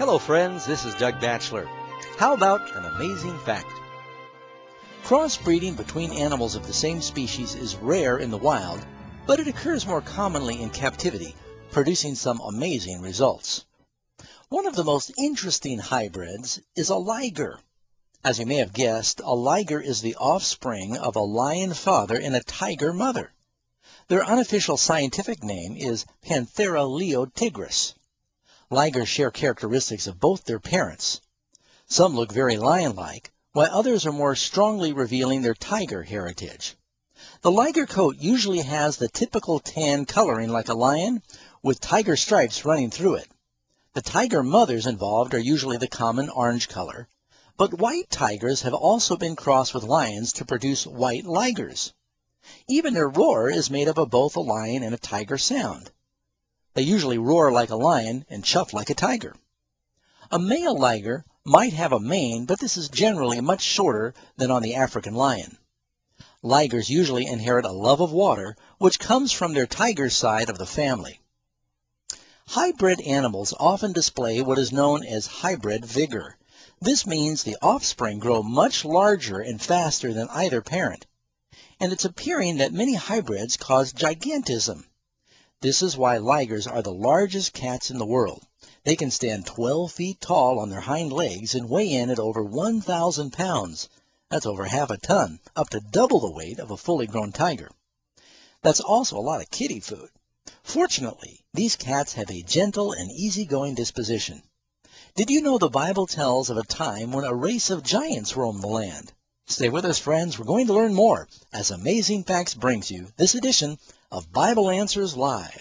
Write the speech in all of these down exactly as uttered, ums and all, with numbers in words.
Hello friends, this is Doug Batchelor. How about an amazing fact? Crossbreeding between animals of the same species is rare in the wild, but it occurs more commonly in captivity, producing some amazing results. One of the most interesting hybrids is a liger. As you may have guessed, a liger is the offspring of a lion father and a tiger mother. Their unofficial scientific name is Panthera leotigris. Ligers share characteristics of both their parents. Some look very lion-like, while others are more strongly revealing their tiger heritage. The liger coat usually has the typical tan coloring like a lion, with tiger stripes running through it. The tiger mothers involved are usually the common orange color, but white tigers have also been crossed with lions to produce white ligers. Even their roar is made up of both a lion and a tiger sound. They usually roar like a lion and chuff like a tiger. A male liger might have a mane, but this is generally much shorter than on the African lion. Ligers usually inherit a love of water, which comes from their tiger side of the family. Hybrid animals often display what is known as hybrid vigor. This means the offspring grow much larger and faster than either parent. And it's appearing that many hybrids cause gigantism. This is why ligers are the largest cats in the world. They can stand twelve feet tall on their hind legs and weigh in at over one thousand pounds. That's over half a ton, up to double the weight of a fully grown tiger. That's also a lot of kitty food. Fortunately, these cats have a gentle and easygoing disposition. Did you know the Bible tells of a time when a race of giants roamed the land? Stay with us, friends. We're going to learn more as Amazing Facts brings you this edition of Bible Answers Live.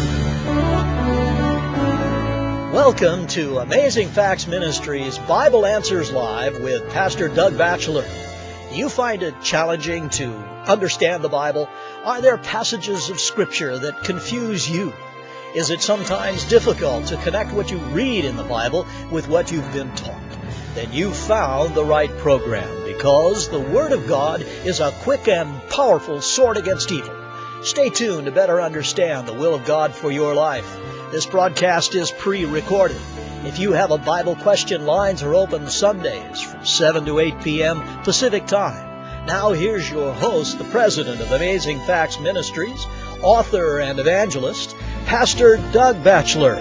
Welcome to Amazing Facts Ministries Bible Answers Live with Pastor Doug Batchelor. Do you find it challenging to understand the Bible? Are there passages of Scripture that confuse you? Is it sometimes difficult to connect what you read in the Bible with what you've been taught? Then you've found the right program, because the Word of God is a quick and powerful sword against evil. Stay tuned to better understand the will of God for your life. This broadcast is pre-recorded. If you have a Bible question, lines are open Sundays from seven to eight p.m. Pacific Time. Now here's your host, the president of Amazing Facts Ministries, author and evangelist, Pastor Doug Batchelor.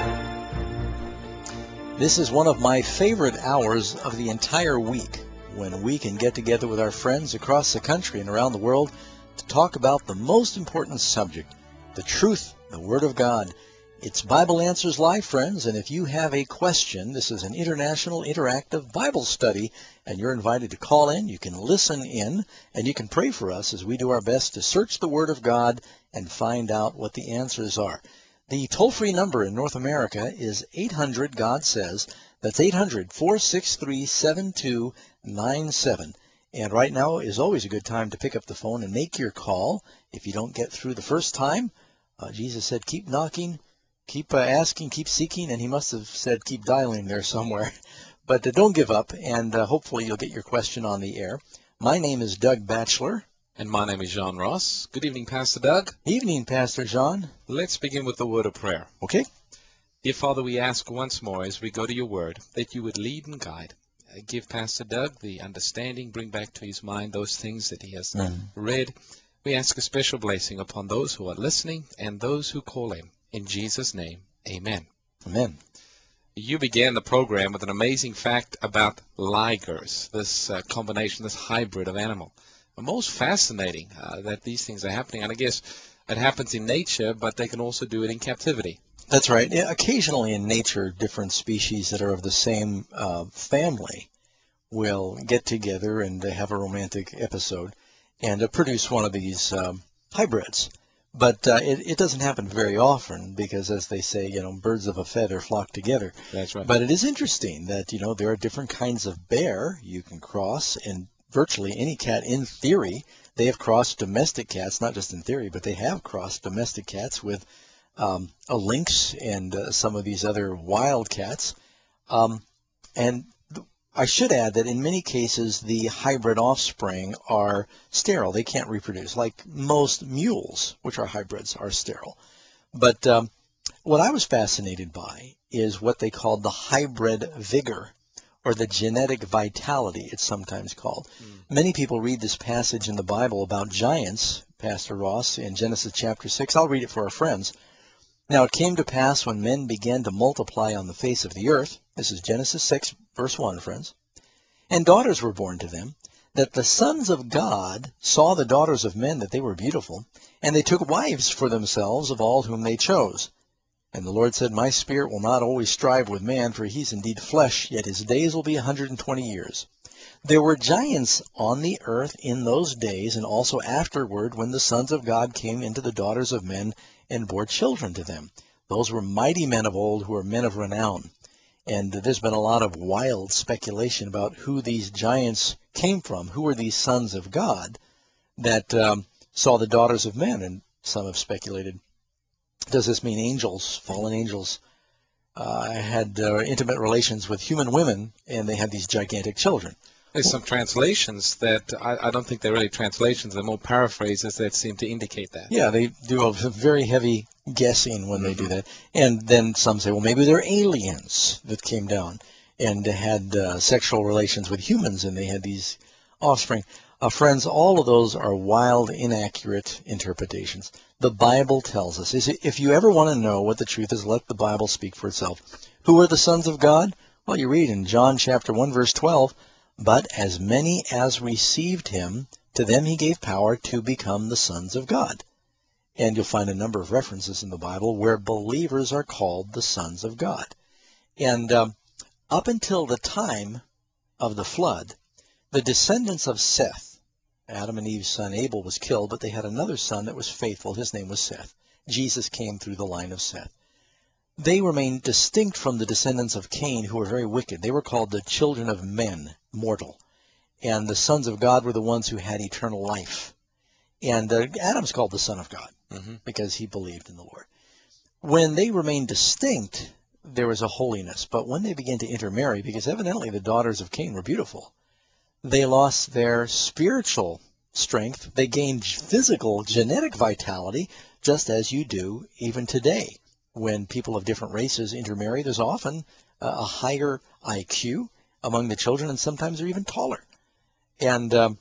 This is one of my favorite hours of the entire week, when we can get together with our friends across the country and around the world to talk about the most important subject, the truth, the Word of God. It's Bible Answers Live, friends, and if you have a question, this is an international interactive Bible study, and you're invited to call in. You can listen in, and you can pray for us as we do our best to search the Word of God and find out what the answers are. The toll-free number in North America is eight hundred, God says. That's eight hundred, four six three, seven two nine seven. And right now is always a good time to pick up the phone and make your call. If you don't get through the first time, uh, Jesus said, keep knocking, keep uh, asking, keep seeking, and he must have said keep dialing there somewhere. But uh, don't give up, and uh, hopefully you'll get your question on the air. My name is Doug Batchelor. And my name is John Ross. Good evening, Pastor Doug. Evening, Pastor John. Let's begin with the word of prayer. Okay. Dear Father, we ask once more as we go to your word that you would lead and guide. Give Pastor Doug the understanding, bring back to his mind those things that he has mm. read. We ask a special blessing upon those who are listening and those who call in. In Jesus' name, amen. Amen. You began the program with an amazing fact about ligers, this uh, combination, this hybrid of animal. Most fascinating uh, that these things are happening. And I guess it happens in nature, but they can also do it in captivity. That's right. Yeah, occasionally in nature, different species that are of the same uh, family will get together and have a romantic episode and uh, produce one of these um, hybrids. But uh, it, it doesn't happen very often because, as they say, you know, birds of a feather flock together. That's right. But it is interesting that, you know, there are different kinds of bear you can cross, and virtually any cat, in theory, they have crossed domestic cats, not just in theory, but they have crossed domestic cats with um, a lynx and uh, some of these other wild cats. Um, and th- I should add that in many cases, the hybrid offspring are sterile. They can't reproduce, like most mules, which are hybrids, are sterile. But um, what I was fascinated by is what they called the hybrid vigor, or the genetic vitality, it's sometimes called. Mm. Many people read this passage in the Bible about giants, Pastor Ross, in Genesis chapter six. I'll read it for our friends. Now it came to pass when men began to multiply on the face of the earth, this is Genesis six, verse one, friends, and daughters were born to them, that the sons of God saw the daughters of men that they were beautiful, and they took wives for themselves of all whom they chose. And the Lord said, My spirit will not always strive with man, for he's indeed flesh, yet his days will be a hundred and twenty years. There were giants on the earth in those days, and also afterward, when the sons of God came into the daughters of men and bore children to them. Those were mighty men of old who were men of renown. And there's been a lot of wild speculation about who these giants came from. Who were these sons of God that um, saw the daughters of men? And some have speculated, does this mean angels, fallen angels, uh, had uh, intimate relations with human women, and they had these gigantic children? There's some translations that, I, I don't think they're really translations, they're more paraphrases that seem to indicate that. Yeah, they do a very heavy guessing when mm-hmm. they do that. And then some say, well, maybe they're aliens that came down and had uh, sexual relations with humans, and they had these offspring. Uh, friends, all of those are wild, inaccurate interpretations. The Bible tells us, is if you ever want to know what the truth is, let the Bible speak for itself. Who are the sons of God? Well, you read in John chapter one, verse twelve, But as many as received him, to them he gave power to become the sons of God. And you'll find a number of references in the Bible where believers are called the sons of God. And um, up until the time of the flood, the descendants of Seth, Adam and Eve's son Abel was killed, but they had another son that was faithful. His name was Seth. Jesus came through the line of Seth. They remained distinct from the descendants of Cain, who were very wicked. They were called the children of men, mortal. And the sons of God were the ones who had eternal life. And uh, Adam's called the son of God mm-hmm. because he believed in the Lord. When they remained distinct, there was a holiness. But when they began to intermarry, because evidently the daughters of Cain were beautiful, they lost their spiritual strength. They gained physical, genetic vitality, just as you do even today. When people of different races intermarry, there's often a higher I Q among the children, and sometimes they're even taller. And um,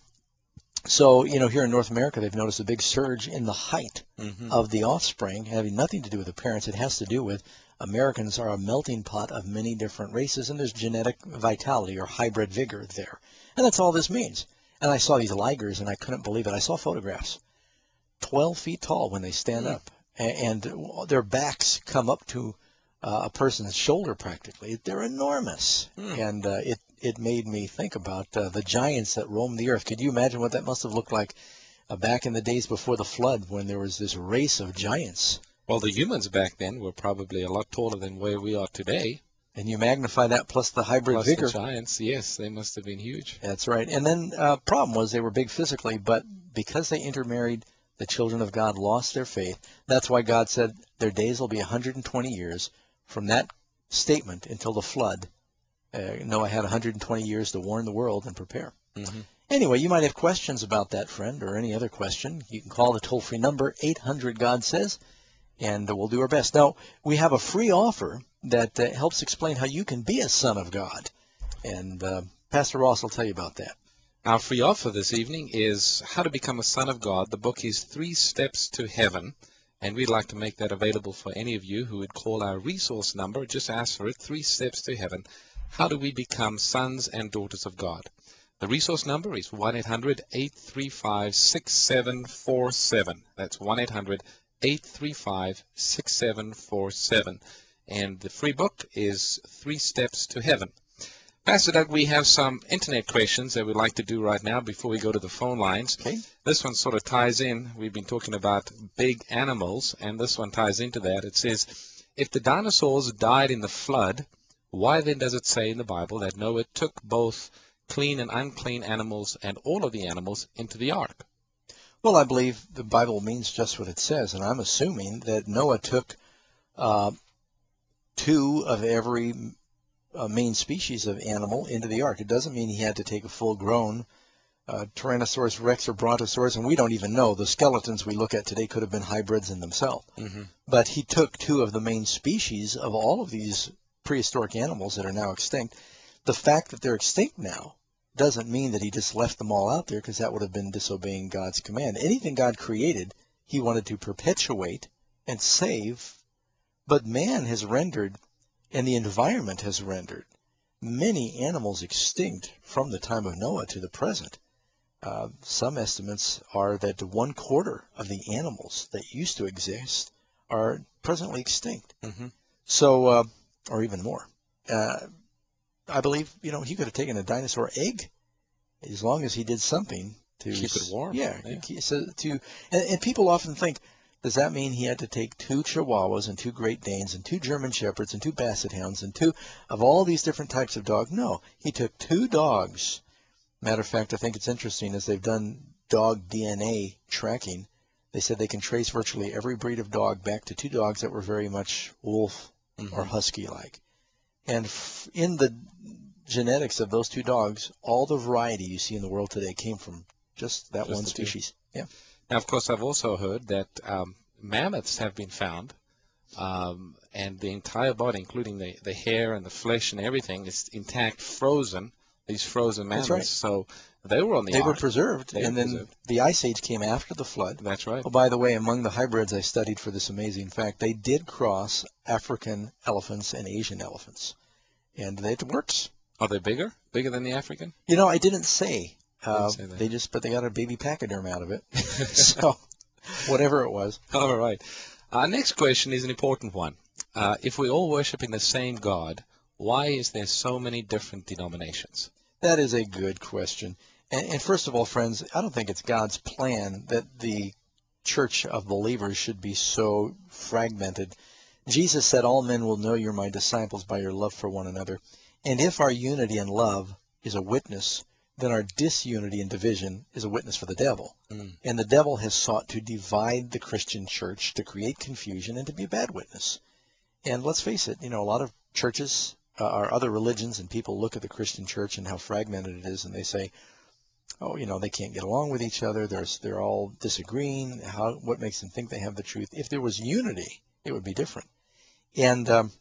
so, you know, here in North America, they've noticed a big surge in the height mm-hmm. of the offspring, having nothing to do with the parents. It has to do with Americans are a melting pot of many different races, and there's genetic vitality or hybrid vigor there. And that's all this means. And I saw these ligers, and I couldn't believe it. I saw photographs, twelve feet tall when they stand mm. up, and, and their backs come up to uh, a person's shoulder practically. They're enormous. Mm. And uh, it, it made me think about uh, the giants that roamed the earth. Could you imagine what that must have looked like uh, back in the days before the flood, when there was this race of giants? Well, the humans back then were probably a lot taller than where we are today. And you magnify that plus the hybrid plus vigor. The giants, yes, they must have been huge. That's right. And then uh, problem was they were big physically, but because they intermarried, the children of God lost their faith. That's why God said their days will be one hundred twenty years from that statement until the flood. Uh, Noah had one hundred twenty years to warn the world and prepare. Mm-hmm. Anyway, you might have questions about that, friend, or any other question. You can call the toll-free number, eight hundred God says, and we'll do our best. Now, we have a free offer that uh, helps explain how you can be a son of God. And uh, Pastor Ross will tell you about that. Our free offer this evening is How to Become a Son of God. The book is Three Steps to Heaven, and we'd like to make that available for any of you who would call our resource number. Just ask for it, Three Steps to Heaven. How do we become sons and daughters of God? The resource number is one eight hundred, eight three five, six seven four seven. That's one eight hundred, eight three five, six seven four seven. And the free book is Three Steps to Heaven. Pastor Doug, we have some internet questions that we'd like to do right now before we go to the phone lines. Okay. This one sort of ties in. We've been talking about big animals, and this one ties into that. It says, if the dinosaurs died in the flood, why then does it say in the Bible that Noah took both clean and unclean animals and all of the animals into the ark? Well, I believe the Bible means just what it says, and I'm assuming that Noah took uh, two of every uh, main species of animal into the ark. It doesn't mean he had to take a full-grown uh, Tyrannosaurus rex or Brontosaurus, and we don't even know. The skeletons we look at today could have been hybrids in themselves. Mm-hmm. But he took two of the main species of all of these prehistoric animals that are now extinct. The fact that they're extinct now doesn't mean that he just left them all out there, because that would have been disobeying God's command. Anything God created, he wanted to perpetuate and save, but man has rendered, and the environment has rendered, many animals extinct from the time of Noah to the present. Uh, some estimates are that one quarter of the animals that used to exist are presently extinct. Mm-hmm. So, uh, or even more. Uh, I believe, you know, he could have taken a dinosaur egg, as long as he did something to keep it warm. Yeah, yeah. so to and, and people often think, does that mean he had to take two Chihuahuas and two Great Danes and two German Shepherds and two Basset Hounds and two of all these different types of dogs? No, he took two dogs. Matter of fact, I think it's interesting, as they've done dog D N A tracking, they said they can trace virtually every breed of dog back to two dogs that were very much wolf mm-hmm. or husky-like. And f- in the genetics of those two dogs, all the variety you see in the world today came from just that just one species. Yeah. Now, of course, I've also heard that um, mammoths have been found, um, and the entire body, including the, the hair and the flesh and everything, is intact, frozen. These frozen mammoths. That's right. So they were on the They ark. were preserved, They and were then preserved. the Ice Age came after the flood. That's right. Oh, by the way, among the hybrids I studied for this amazing fact, they did cross African elephants and Asian elephants, and it works. Are they bigger? Bigger than the African? You know, I didn't say. Uh, didn't say that. They just, but they got a baby pachyderm out of it. So, whatever it was. All right. Our next question is an important one. Uh, if we all worship in the same God, why is there so many different denominations? That is a good question. And, and first of all, friends, I don't think it's God's plan that the church of believers should be so fragmented. Jesus said, all men will know you're my disciples by your love for one another. And if our unity and love is a witness, then our disunity and division is a witness for the devil. Mm. And the devil has sought to divide the Christian church, to create confusion, and to be a bad witness. And let's face it, you know, a lot of churches uh, are other religions, and people look at the Christian church and how fragmented it is, and they say, oh, you know, they can't get along with each other. There's, they're all disagreeing. How, what makes them think they have the truth? If there was unity, it would be different. And um,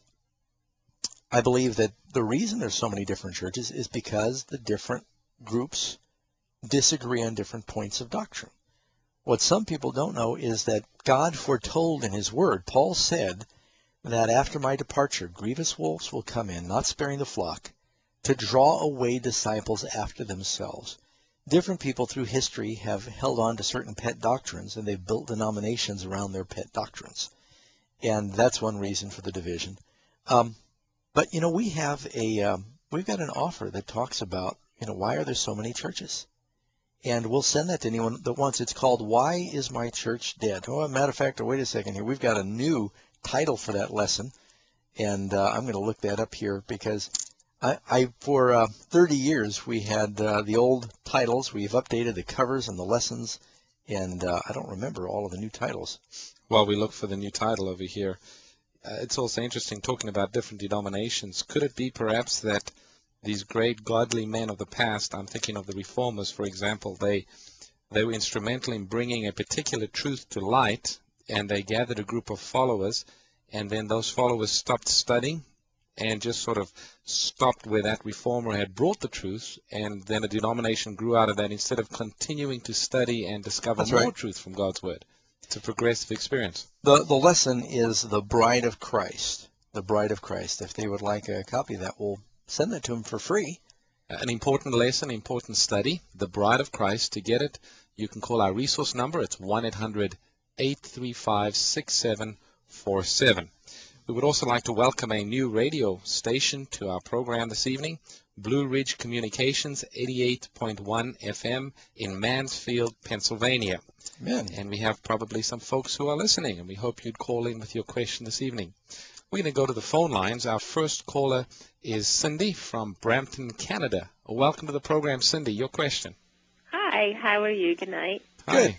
I believe that the reason there's so many different churches is because the different groups disagree on different points of doctrine. What some people don't know is that God foretold in his word, Paul said that after my departure, grievous wolves will come in, not sparing the flock, to draw away disciples after themselves. Different people through history have held on to certain pet doctrines, and they've built denominations around their pet doctrines. And that's one reason for the division. Um, but, you know, we have a, um, we've got an offer that talks about, you know, why are there so many churches? And we'll send that to anyone that wants. It's called, Why is My Church Dead? Oh, as a matter of fact, wait a second here. We've got a new title for that lesson, and uh, I'm going to look that up here because I, I for uh, thirty years, we had uh, the old titles. We've updated the covers and the lessons, and uh, I don't remember all of the new titles. While we look for the new title over here, uh, it's also interesting talking about different denominations. Could it be perhaps that these great godly men of the past, I'm thinking of the Reformers, for example, they they were instrumental in bringing a particular truth to light, and they gathered a group of followers, and then those followers stopped studying and just sort of stopped where that reformer had brought the truth, and then a denomination grew out of that instead of continuing to study and discover That's more right. truth from God's Word. It's a progressive experience. The, the lesson is the bride of Christ, the bride of Christ. If they would like a copy of that, we'll send that to them for free. An important lesson, important study, the bride of Christ. To get it, you can call our resource number. It's one eight hundred, eight three five, six seven four seven. We would also like to welcome a new radio station to our program this evening, Blue Ridge Communications, eighty-eight point one F M in Mansfield, Pennsylvania. Amen. And we have probably some folks who are listening, and we hope you'd call in with your question this evening. We're going to go to the phone lines. Our first caller is Cindy from Brampton, Canada. Welcome to the program, Cindy. Your question. Hi, how are you? Good night. Good.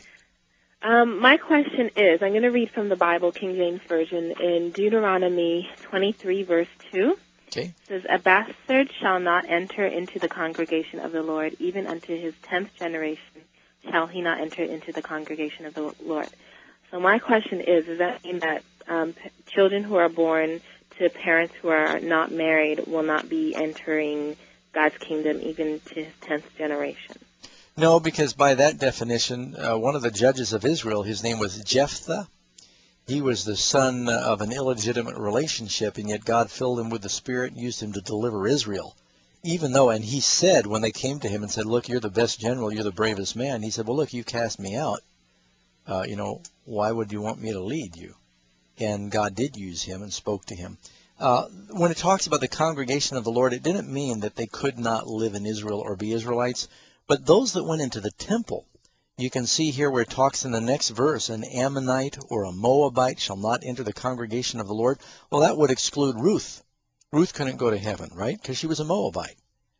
Um, my question is, I'm going to read from the Bible, King James Version, in Deuteronomy twenty-three, verse two. Okay. It says, a bastard shall not enter into the congregation of the Lord, even unto his tenth generation shall he not enter into the congregation of the Lord. So my question is, does that mean that um, p- children who are born to parents who are not married will not be entering God's kingdom even to his tenth generation? No, because by that definition, uh, one of the judges of Israel, his name was Jephthah. He was the son of an illegitimate relationship, and yet God filled him with the Spirit and used him to deliver Israel. Even though, and he said, when they came to him and said, look, you're the best general, you're the bravest man, he said, well, look, you cast me out. Uh, you know, why would you want me to lead you? And God did use him and spoke to him. Uh, when it talks about the congregation of the Lord, it didn't mean that they could not live in Israel or be Israelites, but those that went into the temple. You can see here where it talks in the next verse, an Ammonite or a Moabite shall not enter the congregation of the Lord. Well, that would exclude Ruth. Ruth couldn't go to heaven, right? Because she was a Moabite.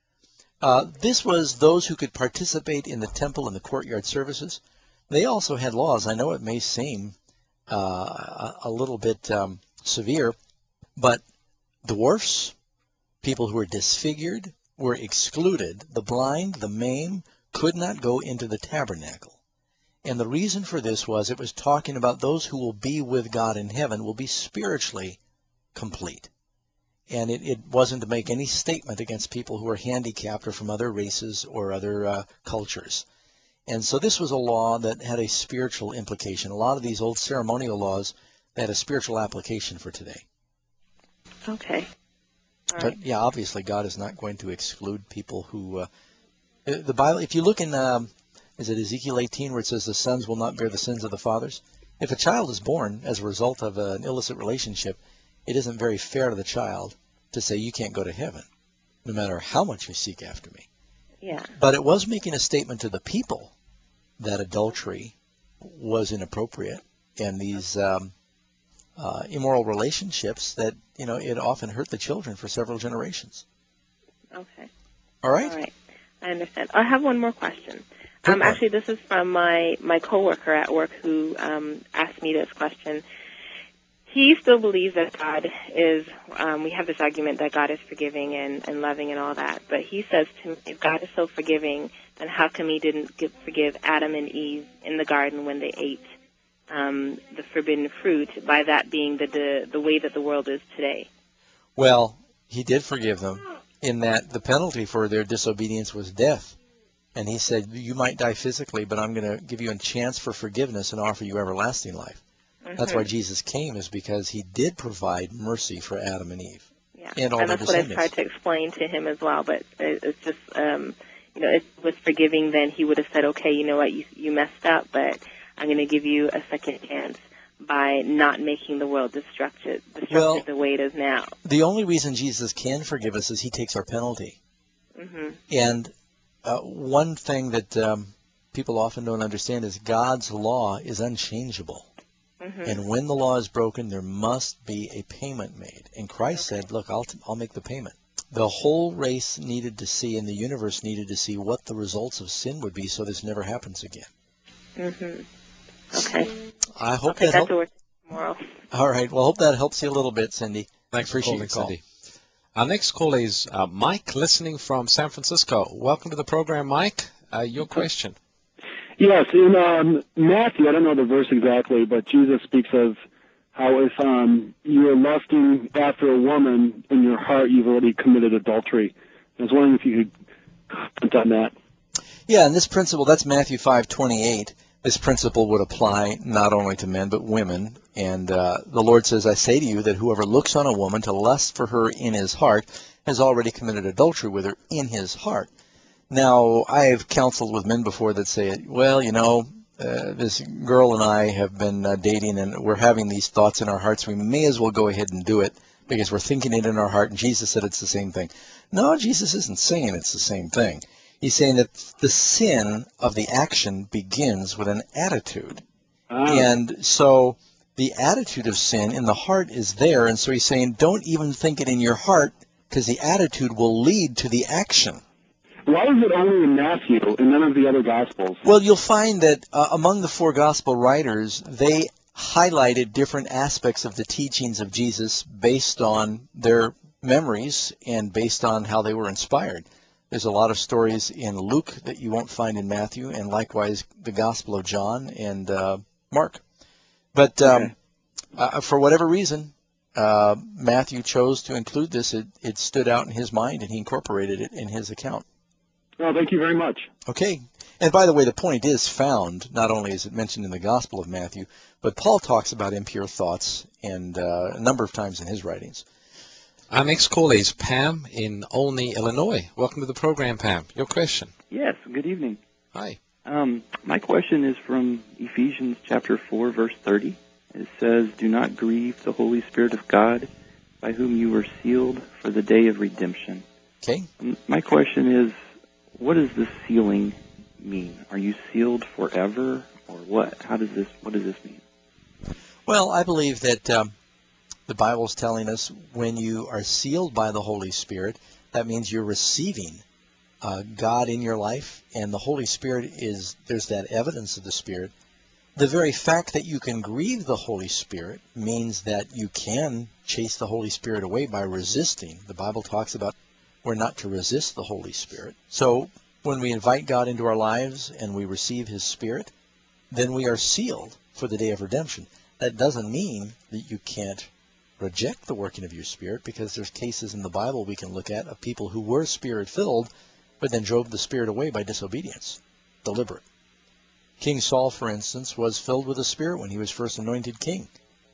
Uh, this was those who could participate in the temple and the courtyard services. They also had laws. I know it may seem uh, a, a little bit um, severe, but dwarfs, people who were disfigured, were excluded. The blind, the maimed, could not go into the tabernacle. And the reason for this was it was talking about those who will be with God in heaven will be spiritually complete. And it, it wasn't to make any statement against people who are handicapped or from other races or other uh, cultures. And so this was a law that had a spiritual implication. A lot of these old ceremonial laws had a spiritual application for today. Okay. All right. But yeah, obviously God is not going to exclude people who... Uh, the Bible, if you look in, um, is it Ezekiel eighteen where it says the sons will not bear the sins of the fathers? If a child is born as a result of an illicit relationship, it isn't very fair to the child to say you can't go to heaven, no matter how much you seek after me. Yeah. But it was making a statement to the people that adultery was inappropriate, and these um, uh, immoral relationships that, you know, it often hurt the children for several generations. Okay. All right? All right. I understand. I have one more question. Go Um, for it. actually, this is from my, my coworker at work who um, asked me this question. He still believes that God is, um, we have this argument that God is forgiving and, and loving and all that, but he says to me, if God is so forgiving, then how come he didn't give, forgive Adam and Eve in the garden when they ate um, the forbidden fruit, by that being the, the, the way that the world is today? Well, he did forgive them in that the penalty for their disobedience was death. And he said, you might die physically, but I'm going to give you a chance for forgiveness and offer you everlasting life. Mm-hmm. That's why Jesus came, is because he did provide mercy for Adam and Eve. Yeah, And all and their that's what I've descendants. tried to explain to him as well. But it, it's just, um, you know, if it was forgiving, then he would have said, okay, you know what, you, you messed up, but I'm going to give you a second chance by not making the world destructive, destructive Well, the way it is now. The only reason Jesus can forgive us is he takes our penalty. Mm-hmm. And uh, one thing that um, people often don't understand is God's law is unchangeable. Mm-hmm. And when the law is broken, there must be a payment made. And Christ Okay. said, look, I'll, t- I'll make the payment. The whole race needed to see, and the universe needed to see what the results of sin would be so this never happens again. Mm-hmm. Okay. I hope Okay, that that's helps. what we're tomorrow. All right. Well, I hope that helps you a little bit, Cindy. Thanks for Appreciate calling, your call. Cindy. Our next caller is uh, Mike, listening from San Francisco. Welcome to the program, Mike. Uh, your question. Yes, in um, Matthew, I don't know the verse exactly, but Jesus speaks of how if um, you are lusting after a woman in your heart, you've already committed adultery. I was wondering if you could comment on that. Yeah, and this principle, that's Matthew five twenty-eight. This principle would apply not only to men but women. And uh, the Lord says, I say to you that whoever looks on a woman to lust for her in his heart has already committed adultery with her in his heart. Now, I've counseled with men before that say, well, you know, uh, this girl and I have been uh, dating and we're having these thoughts in our hearts. We may as well go ahead and do it because we're thinking it in our heart. And Jesus said it's the same thing. No, Jesus isn't saying it's the same thing. He's saying that the sin of the action begins with an attitude. Ah. And so the attitude of sin in the heart is there. And so he's saying don't even think it in your heart because the attitude will lead to the action. Why is it only in Matthew and none of the other Gospels? Well, you'll find that uh, among the four Gospel writers, they highlighted different aspects of the teachings of Jesus based on their memories and based on how they were inspired. There's a lot of stories in Luke that you won't find in Matthew, and likewise the Gospel of John and uh, Mark. But um, Okay. uh, for whatever reason, uh, Matthew chose to include this. It, it stood out in his mind, and he incorporated it in his account. Well, thank you very much. Okay. And by the way, the point is found, not only is it mentioned in the Gospel of Matthew, but Paul talks about impure thoughts and uh, a number of times in his writings. Our next caller is Pam in Olney, Illinois. Welcome to the program, Pam. Your question. Yes, good evening. Hi. Um, my question is from Ephesians chapter four, verse thirty. It says, "Do not grieve the Holy Spirit of God, by whom you were sealed for the day of redemption." Okay. Um, My question is, what does this sealing mean? Are you sealed forever, or what? How does this? What does this mean? Well, I believe that um, the Bible is telling us when you are sealed by the Holy Spirit, that means you're receiving uh, God in your life, and the Holy Spirit is, there's that evidence of the Spirit. The very fact that you can grieve the Holy Spirit means that you can chase the Holy Spirit away by resisting. The Bible talks about we're not to resist the Holy Spirit. So when we invite God into our lives and we receive His Spirit, then we are sealed for the day of redemption. That doesn't mean that you can't reject the working of your Spirit, because there's cases in the Bible we can look at of people who were Spirit-filled, but then drove the Spirit away by disobedience, deliberate. King Saul, for instance, was filled with the Spirit when he was first anointed king,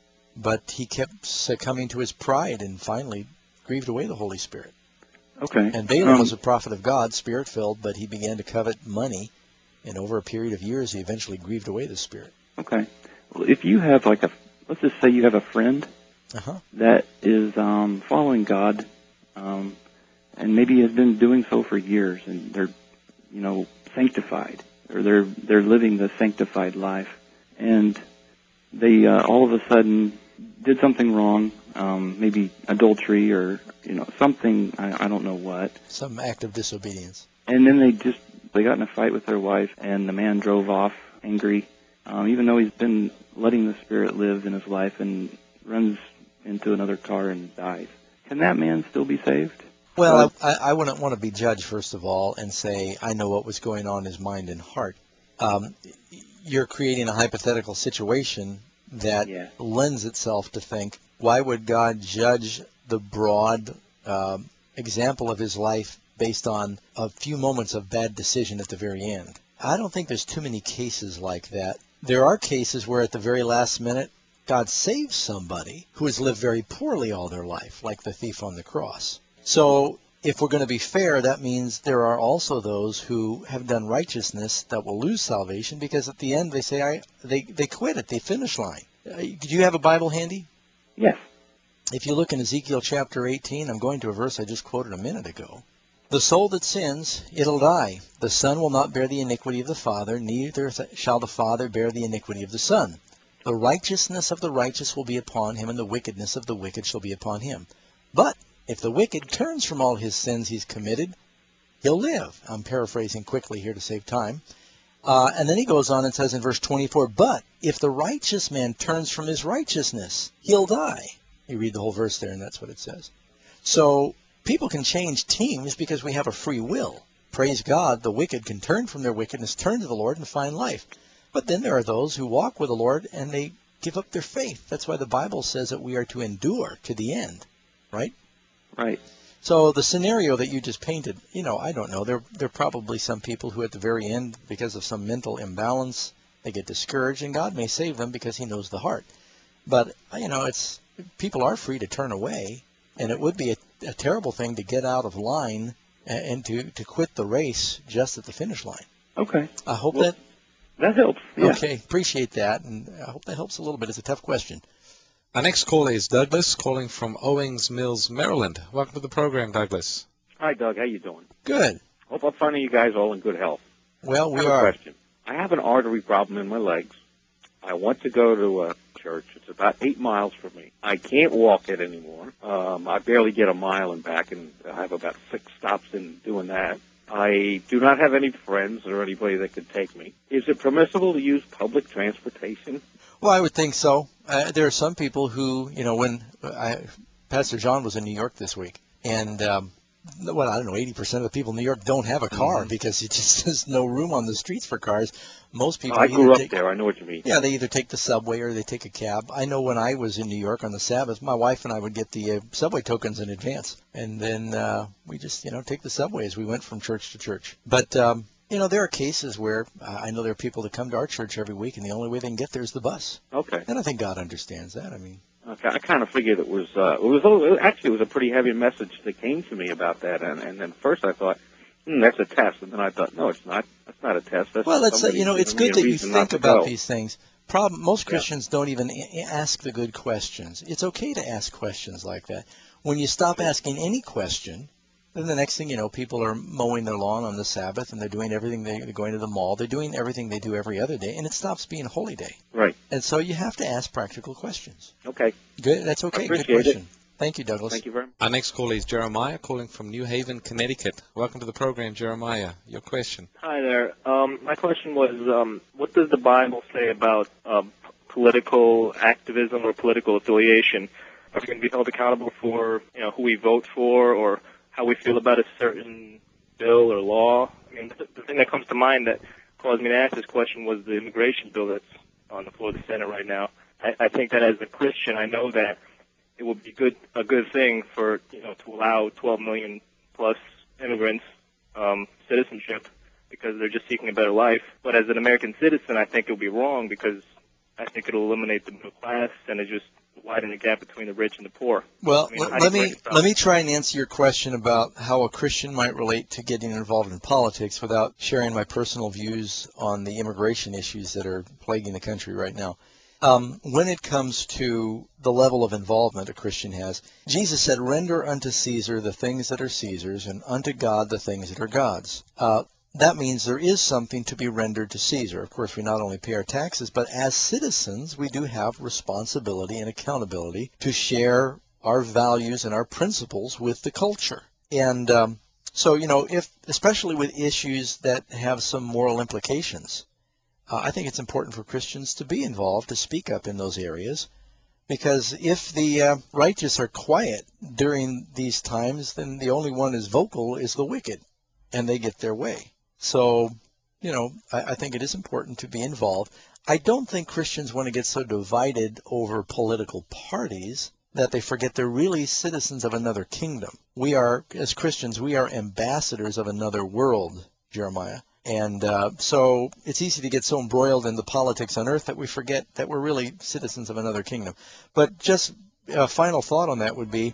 but he kept succumbing to his pride and finally grieved away the Holy Spirit. Okay. And Balaam Um, was a prophet of God, Spirit-filled, but he began to covet money, and over a period of years he eventually grieved away the Spirit. Okay. Well, if you have like a, let's just say you have a friend Uh-huh. that is um, following God, um, and maybe has been doing so for years, and they're, you know, sanctified, or they're they're living the sanctified life, and they uh, all of a sudden did something wrong, um, maybe adultery or you know something, I, I don't know what, Some act of disobedience. and then they just they got in a fight with their wife, and the man drove off angry, um, even though he's been letting the Spirit live in his life, and runs into another car and dies. Can that man still be saved? Well, I, I wouldn't want to be judged, first of all, and say, I know what was going on in his mind and heart. Um, you're creating a hypothetical situation that Yeah. lends itself to think, why would God judge the broad um, example of his life based on a few moments of bad decision at the very end? I don't think there's too many cases like that. There are cases where at the very last minute, God saves somebody who has lived very poorly all their life, like the thief on the cross. So if we're going to be fair, that means there are also those who have done righteousness that will lose salvation, because at the end they say, I, they, they quit at the finish line. Uh, do you have a Bible handy? Yes. If you look in Ezekiel chapter eighteen, I'm going to a verse I just quoted a minute ago. The soul that sins, it'll die. The son will not bear the iniquity of the father, neither shall the father bear the iniquity of the son. The righteousness of the righteous will be upon him, and the wickedness of the wicked shall be upon him. But if the wicked turns from all his sins he's committed, he'll live. I'm paraphrasing quickly here to save time. Uh, and then he goes on and says in verse twenty-four, but if the righteous man turns from his righteousness, he'll die. You read the whole verse there, and that's what it says. So people can change teams because we have a free will. Praise God, the wicked can turn from their wickedness, turn to the Lord, and find life. But then there are those who walk with the Lord and they give up their faith. That's why the Bible says that we are to endure to the end, right? Right. So the scenario that you just painted, you know, I don't know. There, there are probably some people who at the very end, because of some mental imbalance, they get discouraged, and God may save them because he knows the heart. But, you know, it's people are free to turn away, and it would be a, a terrible thing to get out of line and, and to, to quit the race just at the finish line. Okay. I hope Well, that... That helps. Yeah. Okay, appreciate that, and I hope that helps a little bit. It's a tough question. Our next caller is Douglas, calling from Owings Mills, Maryland. Welcome to the program, Douglas. Hi, Doug. How you doing? Good. Hope I'm finding you guys all in good health. Well, I we have a are. question. I have an artery problem in my legs. I want to go to a church. It's about eight miles from me. I can't walk it anymore. Um, I barely get a mile and back, and I have about six stops in doing that. I do not have any friends or anybody that could take me. Is it permissible to use public transportation? Well, I would think so. Uh, there are some people who, you know, when I, Pastor John was in New York this week, and um, well, I don't know, eighty percent of the people in New York don't have a car mm-hmm. because it just there's no room on the streets for cars. Most people. Oh, I grew up take, there. I know what you mean. Yeah, they either take the subway or they take a cab. I know when I was in New York on the Sabbath, my wife and I would get the uh, subway tokens in advance, and then uh, we just, you know, take the subway as we went from church to church. But um, you know, there are cases where uh, I know there are people that come to our church every week, and the only way they can get there is the bus. Okay. And I think God understands that. I mean. Okay, I kind of figured it was. Uh, it was oh, actually it was a pretty heavy message that came to me about that, and and then first I thought. Hmm, that's a test, and then I thought, no, it's not. That's not a test. That's well, it's uh, you know, it's good that you think about go. these things. Problem, most Christians yeah. don't even a- ask the good questions. It's okay to ask questions like that. When you stop asking any question, then the next thing you know, people are mowing their lawn on the Sabbath, and they're doing everything. They, they're going to the mall. They're doing everything they do every other day, and it stops being a holy day. Right. And so you have to ask practical questions. Okay. Good. That's okay. I appreciate good question. It. Thank you, Douglas. Thank you very much. Our next caller is Jeremiah, calling from New Haven, Connecticut. Welcome to the program, Jeremiah. Your question. Hi there. Um, my question was, um, what does the Bible say about um, political activism or political affiliation? Are we going to be held accountable for, you know, who we vote for or how we feel about a certain bill or law? I mean, the, the thing that comes to mind that caused me to ask this question was the immigration bill that's on the floor of the Senate right now. I, I think that as a Christian, I know that it would be good a good thing for, you know, to allow twelve million plus immigrants um, citizenship because they're just seeking a better life. But as an American citizen, I think it would be wrong because I think it'll eliminate the middle class and it just widen the gap between the rich and the poor. Well, I mean, let me let me try and answer your question about how a Christian might relate to getting involved in politics without sharing my personal views on the immigration issues that are plaguing the country right now. Um, when it comes to the level of involvement a Christian has, Jesus said, render unto Caesar the things that are Caesar's, and unto God the things that are God's. Uh, that means there is something to be rendered to Caesar. Of course, we not only pay our taxes, but as citizens, we do have responsibility and accountability to share our values and our principles with the culture. And um, so, you know, if especially with issues that have some moral implications, Uh, I think it's important for Christians to be involved, to speak up in those areas, because if the uh, righteous are quiet during these times, then the only one is vocal is the wicked, and they get their way. So, you know, I, I think it is important to be involved. I don't think Christians want to get so divided over political parties that they forget they're really citizens of another kingdom. We are, as Christians, we are ambassadors of another world, Jeremiah. And uh, so it's easy to get so embroiled in the politics on earth that we forget that we're really citizens of another kingdom. But just a final thought on that would be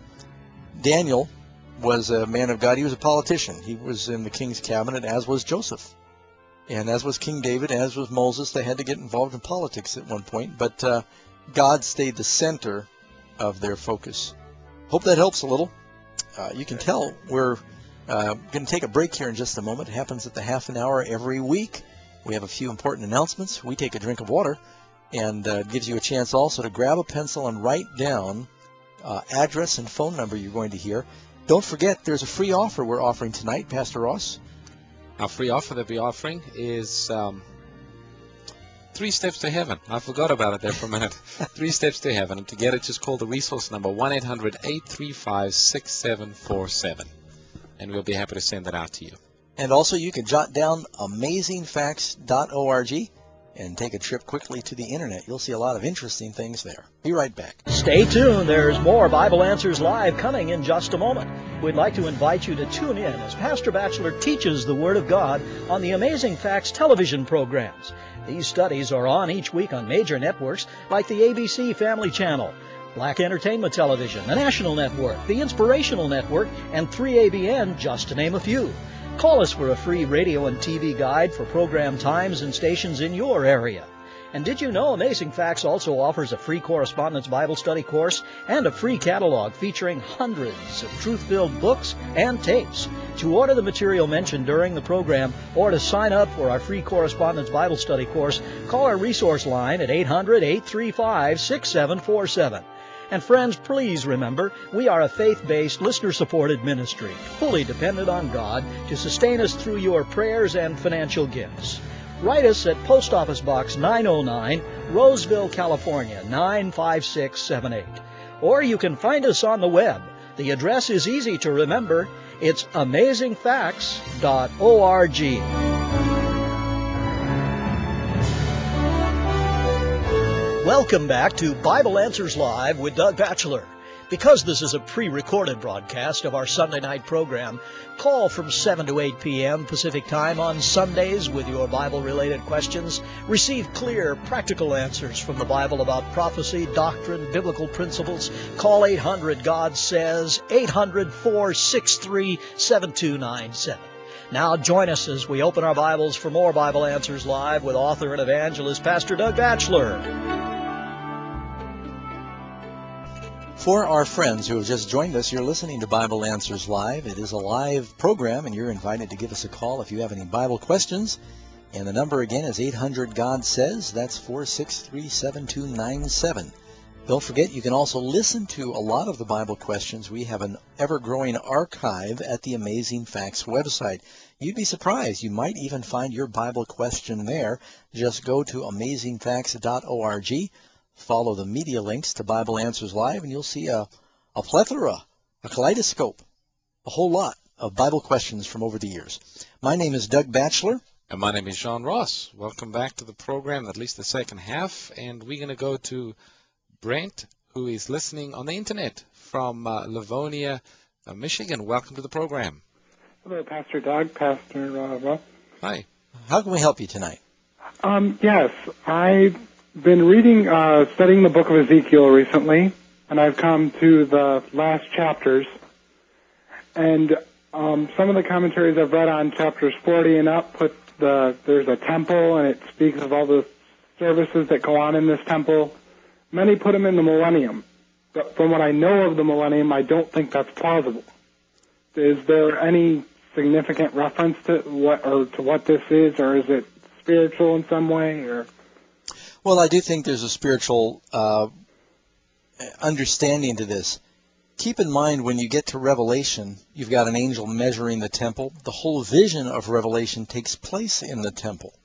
Daniel was a man of God. He was a politician. He was in the king's cabinet, as was Joseph. And as was King David, as was Moses. They had to get involved in politics at one point. But uh, God stayed the center of their focus. Hope that helps a little. Uh, you can tell we're Uh, going to take a break here in just a moment. It happens at the half an hour every week. We have a few important announcements. We take a drink of water, and uh, it gives you a chance also to grab a pencil and write down uh, address and phone number you're going to hear. Don't forget, there's a free offer we're offering tonight, Pastor Ross. Our free offer that we're offering is um, Three Steps to Heaven. I forgot about it there for a minute. Three Steps to Heaven. And to get it, just call the resource number one eight hundred eight three five six seven four seven. And we'll be happy to send that out to you. And also, you can jot down amazing facts dot org and take a trip quickly to the Internet. You'll see a lot of interesting things there. Be right back. Stay tuned. There's more Bible Answers Live coming in just a moment. We'd like to invite you to tune in as Pastor Batchelor teaches the Word of God on the Amazing Facts television programs. These studies are on each week on major networks like the A B C Family Channel, Black Entertainment Television, the National Network, the Inspirational Network, and three A B N, just to name a few. Call us for a free radio and T V guide for program times and stations in your area. And did you know Amazing Facts also offers a free correspondence Bible study course and a free catalog featuring hundreds of truth-filled books and tapes? To order the material mentioned during the program or to sign up for our free correspondence Bible study course, call our resource line at eight hundred eight three five six seven four seven. And friends, please remember, we are a faith-based, listener-supported ministry, fully dependent on God to sustain us through your prayers and financial gifts. Write us at Post Office Box nine oh nine, Roseville, California, nine five six seven eight. or you can find us on the web. The address is easy to remember. It's amazing facts dot org. Welcome back to Bible Answers Live with Doug Batchelor. Because this is a pre-recorded broadcast of our Sunday night program, call from seven to eight p.m. Pacific Time on Sundays with your Bible-related questions. Receive clear, practical answers from the Bible about prophecy, doctrine, biblical principles. Call eight hundred God Says, eight hundred, four six three, seven two nine seven. Now join us as we open our Bibles for more Bible Answers Live with author and evangelist Pastor Doug Batchelor. For our friends who have just joined us, you're listening to Bible Answers Live. It is a live program, and you're invited to give us a call if you have any Bible questions. And the number again is eight hundred God Says. That's four six three, seven two nine seven. Don't forget, you can also listen to a lot of the Bible questions. We have an ever-growing archive at the Amazing Facts website. You'd be surprised. You might even find your Bible question there. Just go to amazing facts dot org. Follow the media links to Bible Answers Live, and you'll see a, a plethora, a kaleidoscope, a whole lot of Bible questions from over the years. My name is Doug Batchelor. And my name is John Ross. Welcome back to the program, at least the second half. And we're going to go to Brent, who is listening on the Internet from uh, Livonia, uh, Michigan. Welcome to the program. Hello, Pastor Doug, Pastor uh, Ross. Hi. How can we help you tonight? Um, yes, I've been reading, uh, studying the book of Ezekiel recently, and I've come to the last chapters. And um, some of the commentaries I've read on chapters forty and up put the there's a temple, and it speaks of all the services that go on in this temple. Many put them in the millennium. But from what I know of the millennium, I don't think that's plausible. Is there any significant reference to what or to what this is, or is it spiritual in some way, or? Well, I do think there's a spiritual uh, understanding to this. Keep in mind, when you get to Revelation, you've got an angel measuring the temple. The whole vision of Revelation takes place in the temple.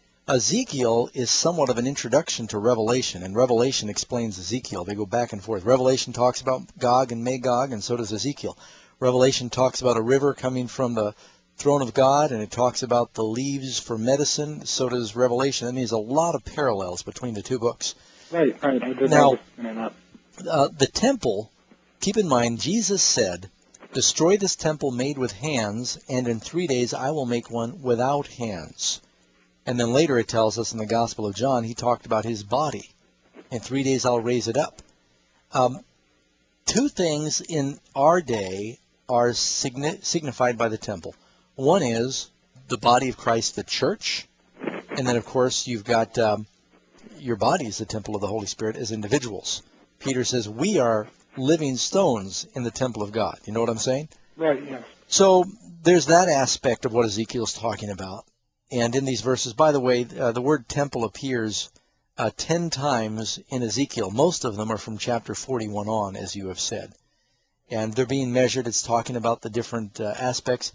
Ezekiel is somewhat of an introduction to Revelation, and Revelation explains Ezekiel. They go back and forth. Revelation talks about Gog and Magog, and so does Ezekiel. Revelation talks about a river coming from the throne of God, and it talks about the leaves for medicine. So does Revelation. That means a lot of parallels between the two books. Right, right. I did now, that. Uh, the temple, keep in mind, Jesus said, destroy this temple made with hands, and in three days I will make one without hands. And then later it tells us in the Gospel of John, he talked about his body. In three days I'll raise it up. Um, two things in our day are signi- signified by the temple. One is the body of Christ, the church, and then, of course, you've got um, your body is the temple of the Holy Spirit as individuals. Peter says we are living stones in the temple of God. You know what I'm saying? Right, yes. So there's that aspect of what Ezekiel's talking about. And in these verses, by the way, uh, the word temple appears uh, ten times in Ezekiel. Most of them are from chapter forty-one on, as you have said. And they're being measured. It's talking about the different uh, aspects.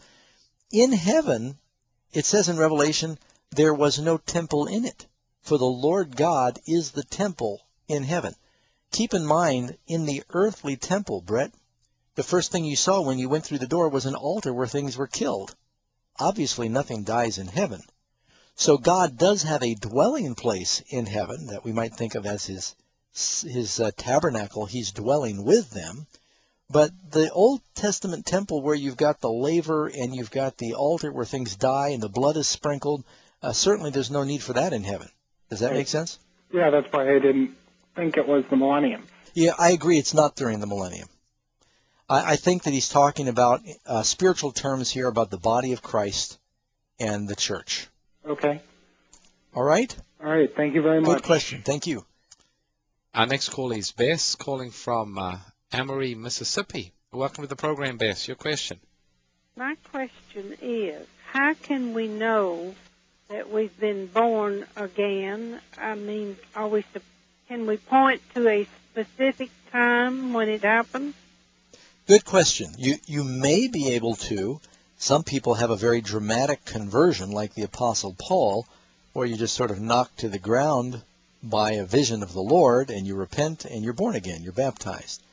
In heaven, it says in Revelation, there was no temple in it, for the Lord God is the temple in heaven. Keep in mind, in the earthly temple, Brett, the first thing you saw when you went through the door was an altar where things were killed. Obviously, nothing dies in heaven. So God does have a dwelling place in heaven that we might think of as his, his uh, tabernacle. He's dwelling with them. But the Old Testament temple where you've got the laver and you've got the altar where things die and the blood is sprinkled, uh, certainly there's no need for that in heaven. Does that make sense? Yeah, that's why I didn't think it was the millennium. Yeah, I agree. It's not during the millennium. I, I think that he's talking about uh, spiritual terms here about the body of Christ and the church. Okay. All right? All right. Thank you very much. Good question. Thank you. Our next caller is Bess, calling from uh, Amory, Mississippi. Welcome to the program, Bess. Your question. My question is, how can we know that we've been born again? I mean, are we, can we point to a specific time when it happened? Good question. You, you may be able to. Some people have a very dramatic conversion, like the Apostle Paul, where you just sort of knocked to the ground by a vision of the Lord, and you repent, and you're born again. You're baptized.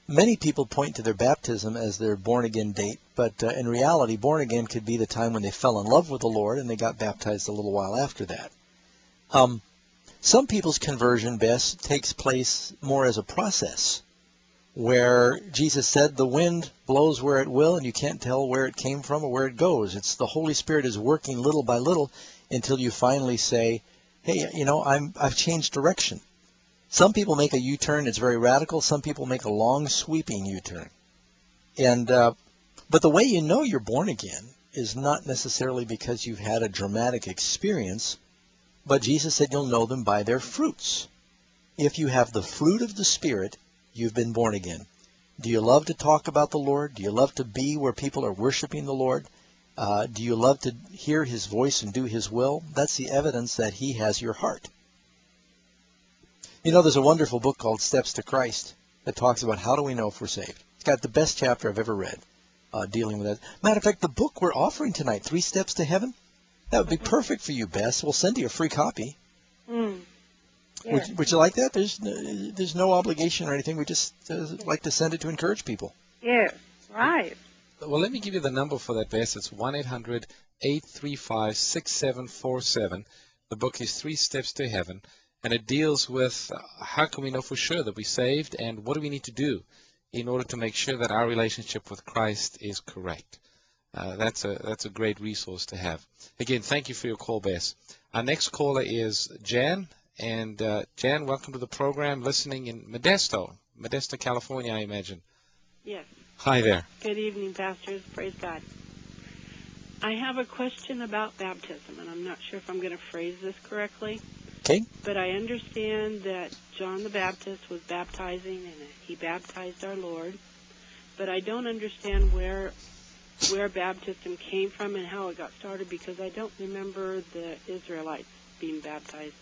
Many people point to their baptism as their born-again date, but uh, in reality, born-again could be the time when they fell in love with the Lord and they got baptized a little while after that. Um, some people's conversion, Bess, takes place more as a process, where Jesus said the wind blows where it will and you can't tell where it came from or where it goes. It's the Holy Spirit is working little by little until you finally say, hey, you know, I'm, I've changed direction. Some people make a U-turn. It's very radical. Some people make a long, sweeping U-turn. And uh, but the way you know you're born again is not necessarily because you've had a dramatic experience, but Jesus said you'll know them by their fruits. If you have the fruit of the Spirit, you've been born again. Do you love to talk about the Lord? Do you love to be where people are worshiping the Lord? Uh, do you love to hear His voice and do His will? That's the evidence that He has your heart. You know, there's a wonderful book called Steps to Christ that talks about how do we know if we're saved. It's got the best chapter I've ever read uh, dealing with that. Matter of fact, the book we're offering tonight, Three Steps to Heaven, that would be perfect for you, Bess. We'll send you a free copy. Mm. Yeah. Would, would you like that? There's no, there's no obligation or anything. We just uh, like to send it to encourage people. Yes, right. Well, let me give you the number for that, Bess. It's one eight hundred eight three five six seven four seven. The book is Three Steps to Heaven. And it deals with how can we know for sure that we're saved and what do we need to do in order to make sure that our relationship with Christ is correct. Uh, that's a that's a great resource to have. Again, thank you for your call, Bess. Our next caller is Jan. And uh, Jan, welcome to the program, listening in Modesto, Modesto, California, I imagine. Yes. Hi there. Good evening, pastors. Praise God. I have a question about baptism, and I'm not sure if I'm going to phrase this correctly. Okay. But I understand that John the Baptist was baptizing, and he baptized our Lord. But I don't understand where where baptism came from and how it got started, because I don't remember the Israelites being baptized.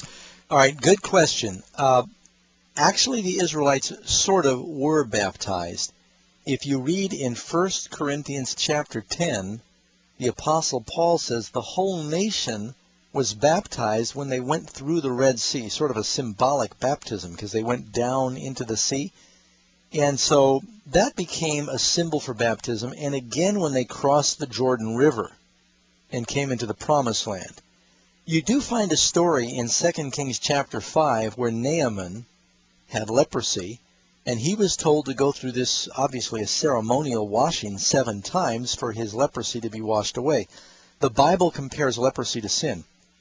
All right, good question. Uh, actually, the Israelites sort of were baptized. If you read in First Corinthians chapter ten, the Apostle Paul says the whole nation was baptized when they went through the Red Sea, sort of a symbolic baptism because they went down into the sea. And so that became a symbol for baptism. And again, when they crossed the Jordan River and came into the Promised Land. You do find a story in Second Kings chapter five where Naaman had leprosy, and he was told to go through this, obviously a ceremonial washing seven times for his leprosy to be washed away. The Bible compares leprosy to sin.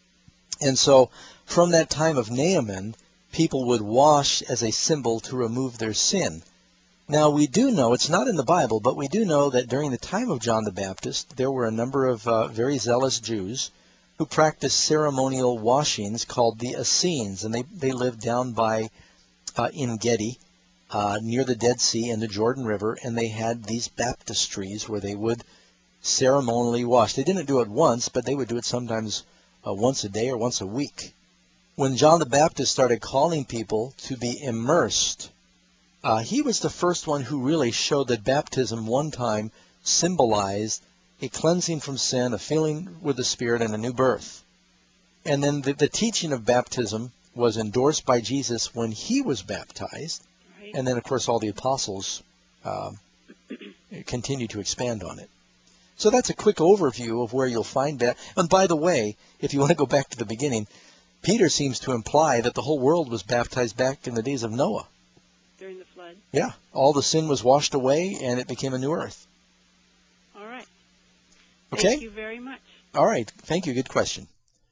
And so from that time of Naaman, people would wash as a symbol to remove their sin. Now we do know, it's not in the Bible, but we do know that during the time of John the Baptist, there were a number of uh, very zealous Jews who practiced ceremonial washings called the Essenes, and they, they lived down by uh, En Gedi, uh, near the Dead Sea and the Jordan River, and they had these baptistries where they would ceremonially wash. They didn't do it once, but they would do it sometimes uh, once a day or once a week. When John the Baptist started calling people to be immersed, uh, he was the first one who really showed that baptism one time symbolized a cleansing from sin, a filling with the Spirit, and a new birth. And then the, the teaching of baptism was endorsed by Jesus when he was baptized. Right. And then, of course, all the apostles uh, continue to expand on it. So that's a quick overview of where you'll find that. And by the way, if you want to go back to the beginning, Peter seems to imply that the whole world was baptized back in the days of Noah. During the flood? Yeah. All the sin was washed away, and it became a new earth. All right. Okay? Thank you very much. All right. Thank you. Good question.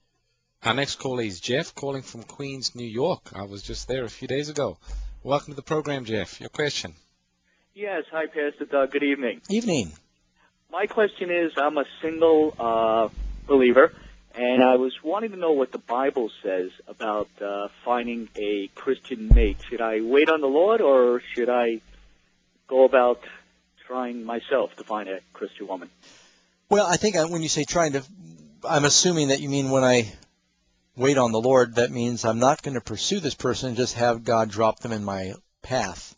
Our next caller is Jeff, calling from Queens, New York. I was just there a few days ago. Welcome to the program, Jeff. Your question. Yes. Hi, Pastor Doug. Good evening. Evening. My question is, I'm a single uh, believer, and I was wanting to know what the Bible says about uh, finding a Christian mate. Should I wait on the Lord, or should I go about trying myself to find a Christian woman? Well, I think when you say trying to, I'm assuming that you mean when I wait on the Lord, that means I'm not going to pursue this person and just have God drop them in my path.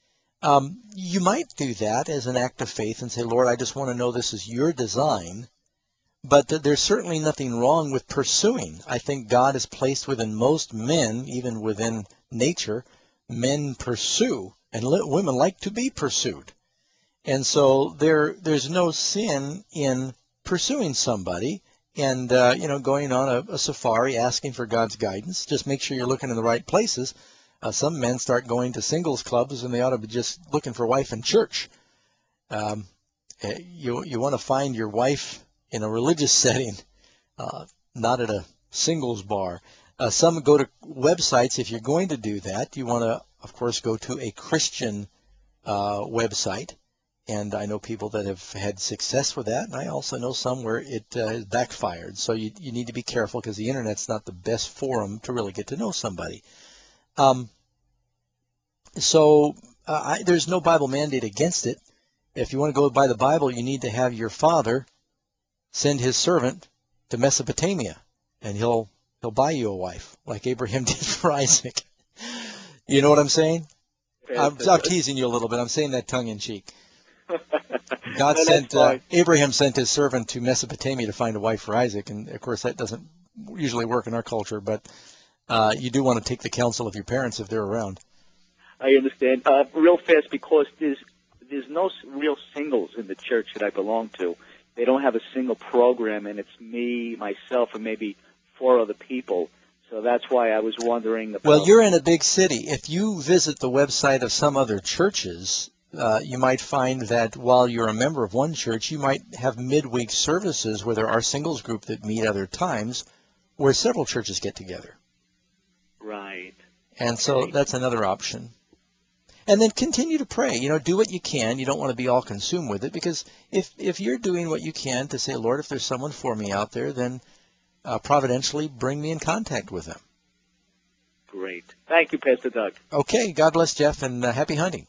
Um, you might do that as an act of faith and say, Lord, I just want to know this is your design. But th- there's certainly nothing wrong with pursuing. I think God has placed within most men, even within nature, men pursue and li- women like to be pursued. And so there, there's no sin in pursuing somebody and, uh, you know, going on a, a safari asking for God's guidance. Just make sure you're looking in the right places. Uh, some men start going to singles clubs and they ought to be just looking for wife in church. Um, you you want to find your wife in a religious setting, uh, not at a singles bar. Uh, some go to websites. If you're going to do that, you want to, of course, go to a Christian uh, website. And I know people that have had success with that, and I also know some where it uh, has backfired. So you, you need to be careful because the Internet's not the best forum to really get to know somebody. Um, so uh, I, there's no Bible mandate against it. If you want to go by the Bible, you need to have your father send his servant to Mesopotamia, and he'll he'll buy you a wife, like Abraham did for Isaac. You know what I'm saying? I'm, I'm teasing you a little bit. I'm saying that tongue in cheek. God No, sent that's uh, Abraham sent his servant to Mesopotamia to find a wife for Isaac, and of course that doesn't usually work in our culture. But uh, you do want to take the counsel of your parents if they're around. I understand. Uh, real fast, because there's there's no s- real singles in the church that I belong to. They don't have a single program, and it's me, myself, and maybe four other people. So that's why I was wondering about... Well, you're in a big city. If you visit the website of some other churches, uh, you might find that while you're a member of one church, you might have midweek services where there are singles group that meet other times where several churches get together. Right. And so that's another option. And then continue to pray. You know, do what you can. You don't want to be all consumed with it, because if if you're doing what you can to say, Lord, if there's someone for me out there, then uh, providentially bring me in contact with them. Great. Thank you, Pastor Doug. Okay. God bless, Jeff, and uh, happy hunting.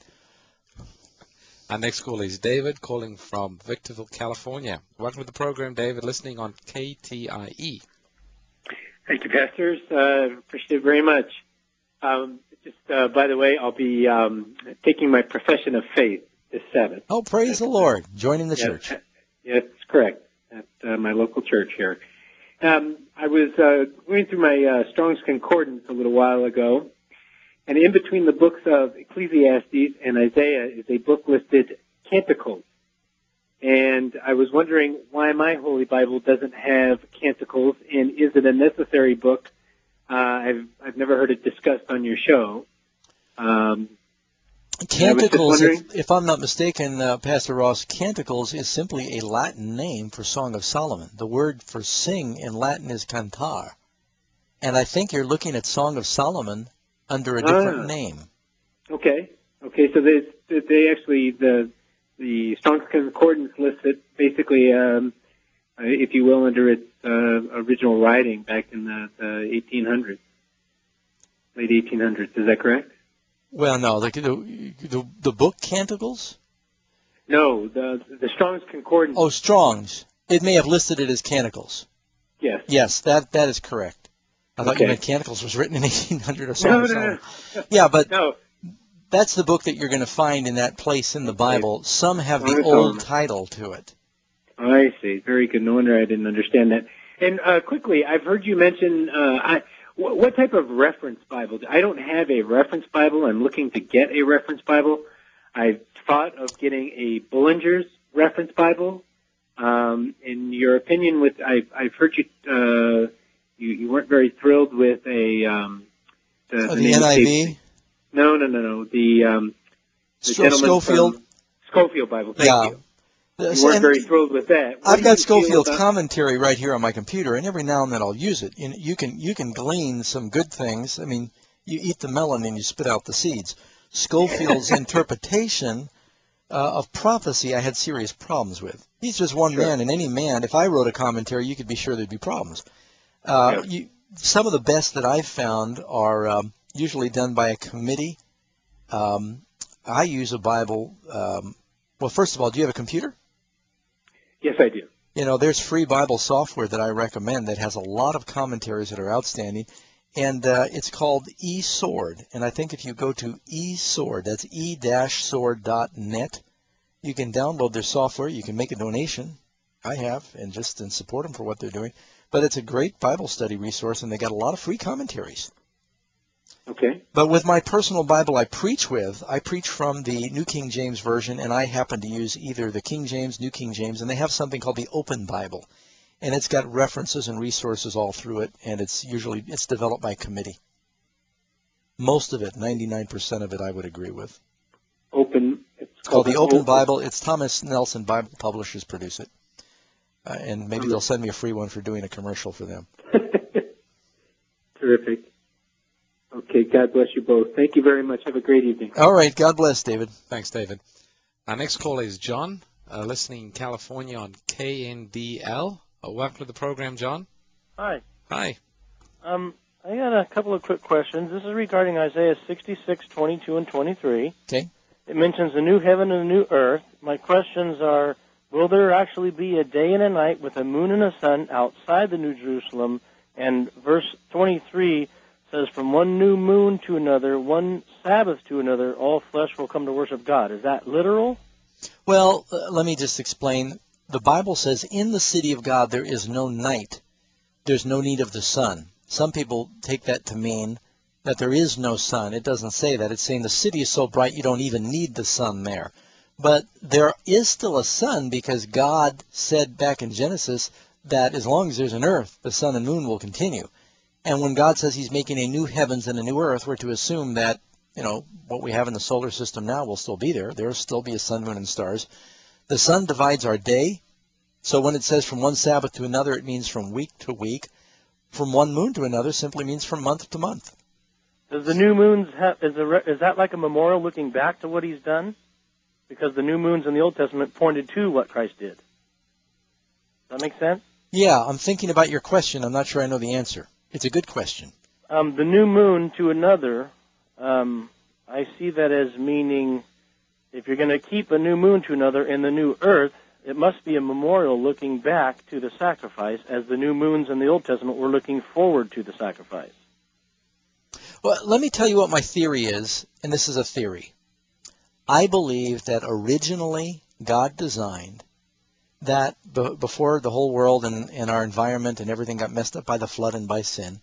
Our next call is David, calling from Victorville, California. Welcome to the program, David, listening on K T I E. Thank you, pastors. Uh, appreciate it very much. Um, just uh, by the way, I'll be um, taking my profession of faith this Sabbath. Oh, praise the Lord. Joining the yes, church. Yes, correct. At uh, my local church here. Um, I was uh, going through my uh, Strong's Concordance a little while ago, and in between the books of Ecclesiastes and Isaiah is a book listed Canticles. And I was wondering why my Holy Bible doesn't have Canticles, and is it a necessary book? Uh, I've I've never heard it discussed on your show. Um, Canticles, if, if I'm not mistaken, uh, Pastor Ross, Canticles is simply a Latin name for Song of Solomon. The word for sing in Latin is cantar. And I think you're looking at Song of Solomon under a different ah, name. Okay. Okay, so they, they actually, the the Strong's Concordance lists it basically, um, if you will, under its uh, original writing back in the, the eighteen hundreds, late eighteen hundreds. Is that correct? Well, no, the the, the, the book Canticles? No, the the Strong's Concordance. Oh, Strong's. It may have listed it as Canticles. Yes. Yes, that that is correct. I thought Okay. you meant Canticles was written in eighteen hundred or No, no, something. no, no. Yeah, but no. That's the book that you're going to find in that place in the Bible. Some have Song the of old Solomon. title to it. I see. Very good. No wonder I didn't understand that. And uh, quickly, I've heard you mention uh, I, wh- what type of reference Bible? I don't have a reference Bible. I'm looking to get a reference Bible. I've thought of getting a Bullinger's reference Bible. Um, in your opinion, with I, I've heard you, uh, you you weren't very thrilled with a um, the, Oh, the the name N I V? escapes me. No, no, no, no. The um, the Sco- gentleman Schofield? from Schofield Bible. Thank Yeah. you. You And weren't very thrilled with that. What I've do got you feel Schofield's about- commentary right here on my computer, and every now and then I'll use it. You, know, you can you can glean some good things. I mean, you eat the melon and you spit out the seeds. Schofield's interpretation uh, of prophecy I had serious problems with. He's just one Sure. man, and any man, if I wrote a commentary, you could be sure there'd be problems. Uh, Yeah. you, some of the best that I've found are um, usually done by a committee. Um, I use a Bible. Um, well, first of all, do you have a computer? Yes, I do. You know, there's free Bible software that I recommend that has a lot of commentaries that are outstanding, and uh, it's called eSword. And I think if you go to eSword, that's e dash sword dot net, you can download their software. You can make a donation. I have, and just and support them for what they're doing. But it's a great Bible study resource, and they got a lot of free commentaries. Okay. But with my personal Bible I preach with, I preach from the New King James Version, and I happen to use either the King James, New King James, and they have something called the Open Bible. And it's got references and resources all through it, and it's usually it's developed by committee. Most of it, ninety-nine percent of it, I would agree with. Open. It's It's called the Open Open Bible. It's Thomas Nelson Bible Publishers produce it. Uh, and maybe they'll send me a free one for doing a commercial for them. Terrific. Okay, God bless you both. Thank you very much. Have a great evening. All right, God bless, David. Thanks, David. Our next caller is John, uh, listening in California on K N D L. Uh, welcome to the program, John. Hi. Hi. Um, I got a couple of quick questions. This is regarding Isaiah sixty-six, twenty-two, and twenty-three. Okay. It mentions a new heaven and a new earth. My questions are, will there actually be a day and a night with a moon and a sun outside the New Jerusalem? And verse twenty-three says, from one new moon to another, one Sabbath to another, all flesh will come to worship God. Is that literal? Well, uh, let me just explain. The Bible says in the city of God there is no night. There's no need of the sun. Some people take that to mean that there is no sun. It doesn't say that. It's saying the city is so bright you don't even need the sun there. But there is still a sun because God said back in Genesis that as long as there's an earth, the sun and moon will continue. And when God says he's making a new heavens and a new earth, we're to assume that, you know, what we have in the solar system now will still be there. There will still be a sun, moon, and stars. The sun divides our day. So when it says from one Sabbath to another, it means from week to week. From one moon to another simply means from month to month. Does the new moons have, is, the, is that like a memorial looking back to what he's done? Because the new moons in the Old Testament pointed to what Christ did. Does that make sense? Yeah, I'm thinking about your question. I'm not sure I know the answer. It's a good question. Um, the new moon to another, um, I see that as meaning if you're going to keep a new moon to another in the new earth, it must be a memorial looking back to the sacrifice, as the new moons in the Old Testament were looking forward to the sacrifice. Well, let me tell you what my theory is, and this is a theory. I believe that originally God designed that b- before the whole world and, and our environment and everything got messed up by the flood and by sin,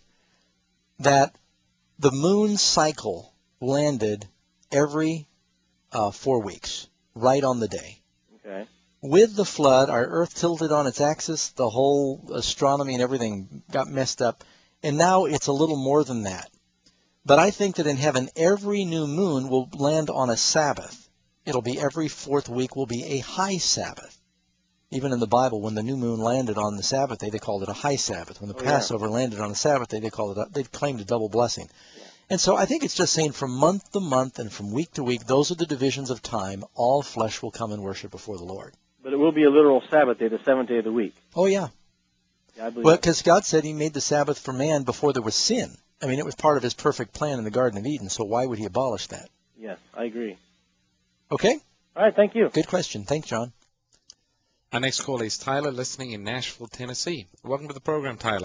that the moon cycle landed every uh, four weeks, right on the day. Okay. With the flood, our Earth tilted on its axis, the whole astronomy and everything got messed up, and now it's a little more than that. But I think that in heaven, every new moon will land on a Sabbath. It'll be every fourth week will be a high Sabbath. Even in the Bible, when the new moon landed on the Sabbath day, they called it a high Sabbath. When the oh, yeah. Passover landed on the Sabbath day, they called it a, they claimed a double blessing. Yeah. And so I think it's just saying from month to month and from week to week, those are the divisions of time. All flesh will come and worship before the Lord. But it will be a literal Sabbath day, the seventh day of the week. Oh, yeah. Yeah, I believe well, that. because God said he made the Sabbath for man before there was sin. I mean, it was part of his perfect plan in the Garden of Eden, so why would he abolish that? Yes, I agree. Okay? All right, thank you. Good question. Thanks, John. Our next caller is Tyler, listening in Nashville, Tennessee. Welcome to the program, Tyler.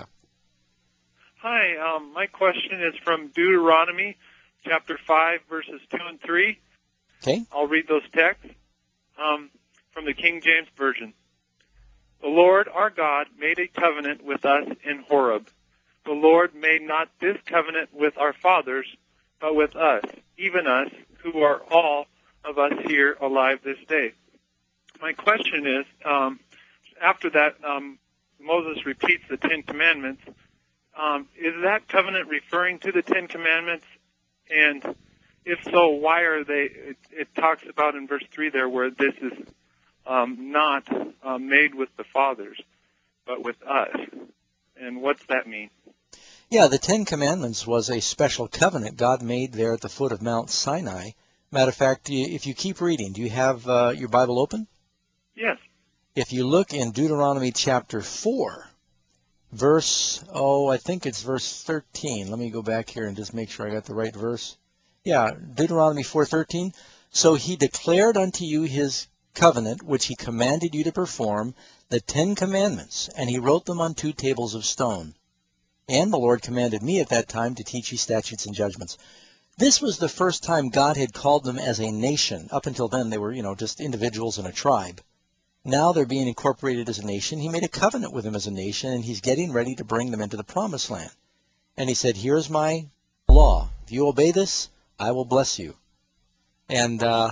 Hi, um, my question is from Deuteronomy, chapter five, verses two and three. Okay. I'll read those texts um, from the King James Version. The Lord our God made a covenant with us in Horeb. The Lord made not this covenant with our fathers, but with us, even us, who are all of us here alive this day. My question is, um, after that, um, Moses repeats the Ten Commandments. Um, is that covenant referring to the Ten Commandments? And if so, why are they, it, it talks about in verse three there where this is um, not uh, made with the fathers, but with us. And what's that mean? Yeah, the Ten Commandments was a special covenant God made there at the foot of Mount Sinai. Matter of fact, if you keep reading, do you have uh, your Bible open? Yes. If you look in Deuteronomy chapter four, verse, oh, I think it's verse thirteen. Let me go back here and just make sure I got the right verse. Yeah, Deuteronomy four thirteen. So he declared unto you his covenant, which he commanded you to perform, the Ten Commandments, and he wrote them on two tables of stone. And the Lord commanded me at that time to teach you statutes and judgments. This was the first time God had called them as a nation. Up until then, they were, you know, just individuals in a tribe. Now they're being incorporated as a nation. He made a covenant with them as a nation, and he's getting ready to bring them into the promised land. And he said, here's my law. If you obey this, I will bless you. And uh,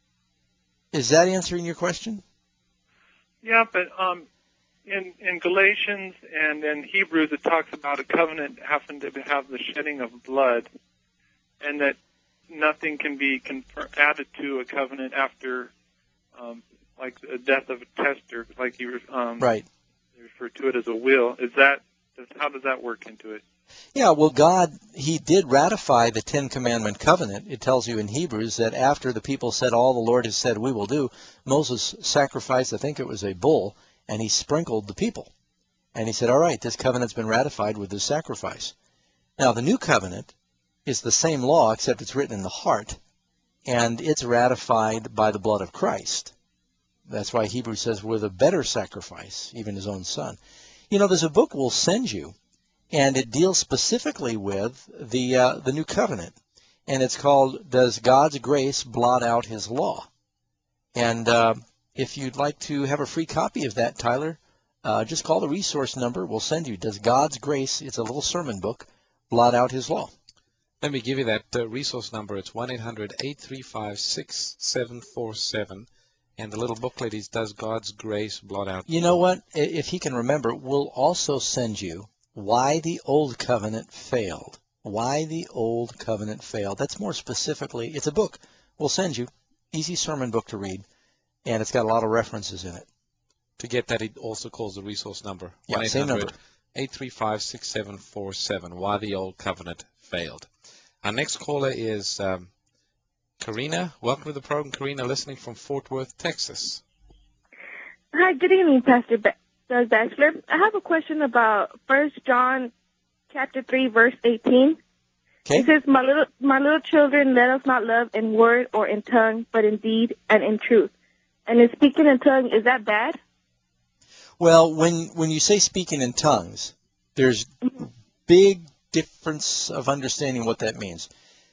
is that answering your question? Yeah, but um, in in Galatians and in Hebrews, it talks about a covenant having to have the shedding of blood, and that nothing can be confer- added to a covenant after, um, like the death of a tester, like you um, right. you refer to it as a will. Is that how does that work into it? Yeah, well, God, he did ratify the Ten Commandment covenant. It tells you in Hebrews that after the people said all the Lord has said we will do, Moses sacrificed, I think it was a bull, and he sprinkled the people. And he said, all right, this covenant's been ratified with this sacrifice. Now, the new covenant is the same law, except it's written in the heart, and it's ratified by the blood of Christ. That's why Hebrews says with a better sacrifice, even his own son. You know, there's a book we'll send you, and it deals specifically with the uh, the new covenant, and it's called "Does God's Grace Blot Out His Law?" And uh, if you'd like to have a free copy of that, Tyler, uh, just call the resource number. We'll send you "Does God's Grace?" It's a little sermon book, blot out His law. Let me give you that uh, resource number. It's one eight hundred eight three five six seven four seven. And the little booklet is Does God's Grace Blot Out? You know what? If he can remember, we'll also send you Why the Old Covenant Failed. Why the Old Covenant Failed. That's more specifically, it's a book we'll send you. Easy sermon book to read. And it's got a lot of references in it. To get that, it also calls the resource number. Yeah, same number. eight three five six seven four seven. Why the Old Covenant Failed. Our next caller is um, Karina. Welcome to the program, Karina, listening from Fort Worth, Texas. Hi, good evening, Pastor ba- Doug Batchelor. I have a question about First John chapter three, verse eighteen. Okay. It says, my little, my little children, let us not love in word or in tongue, but in deed and in truth. And in speaking in tongue, is that bad? Well, when, when you say speaking in tongues, there's big difference of understanding what that means.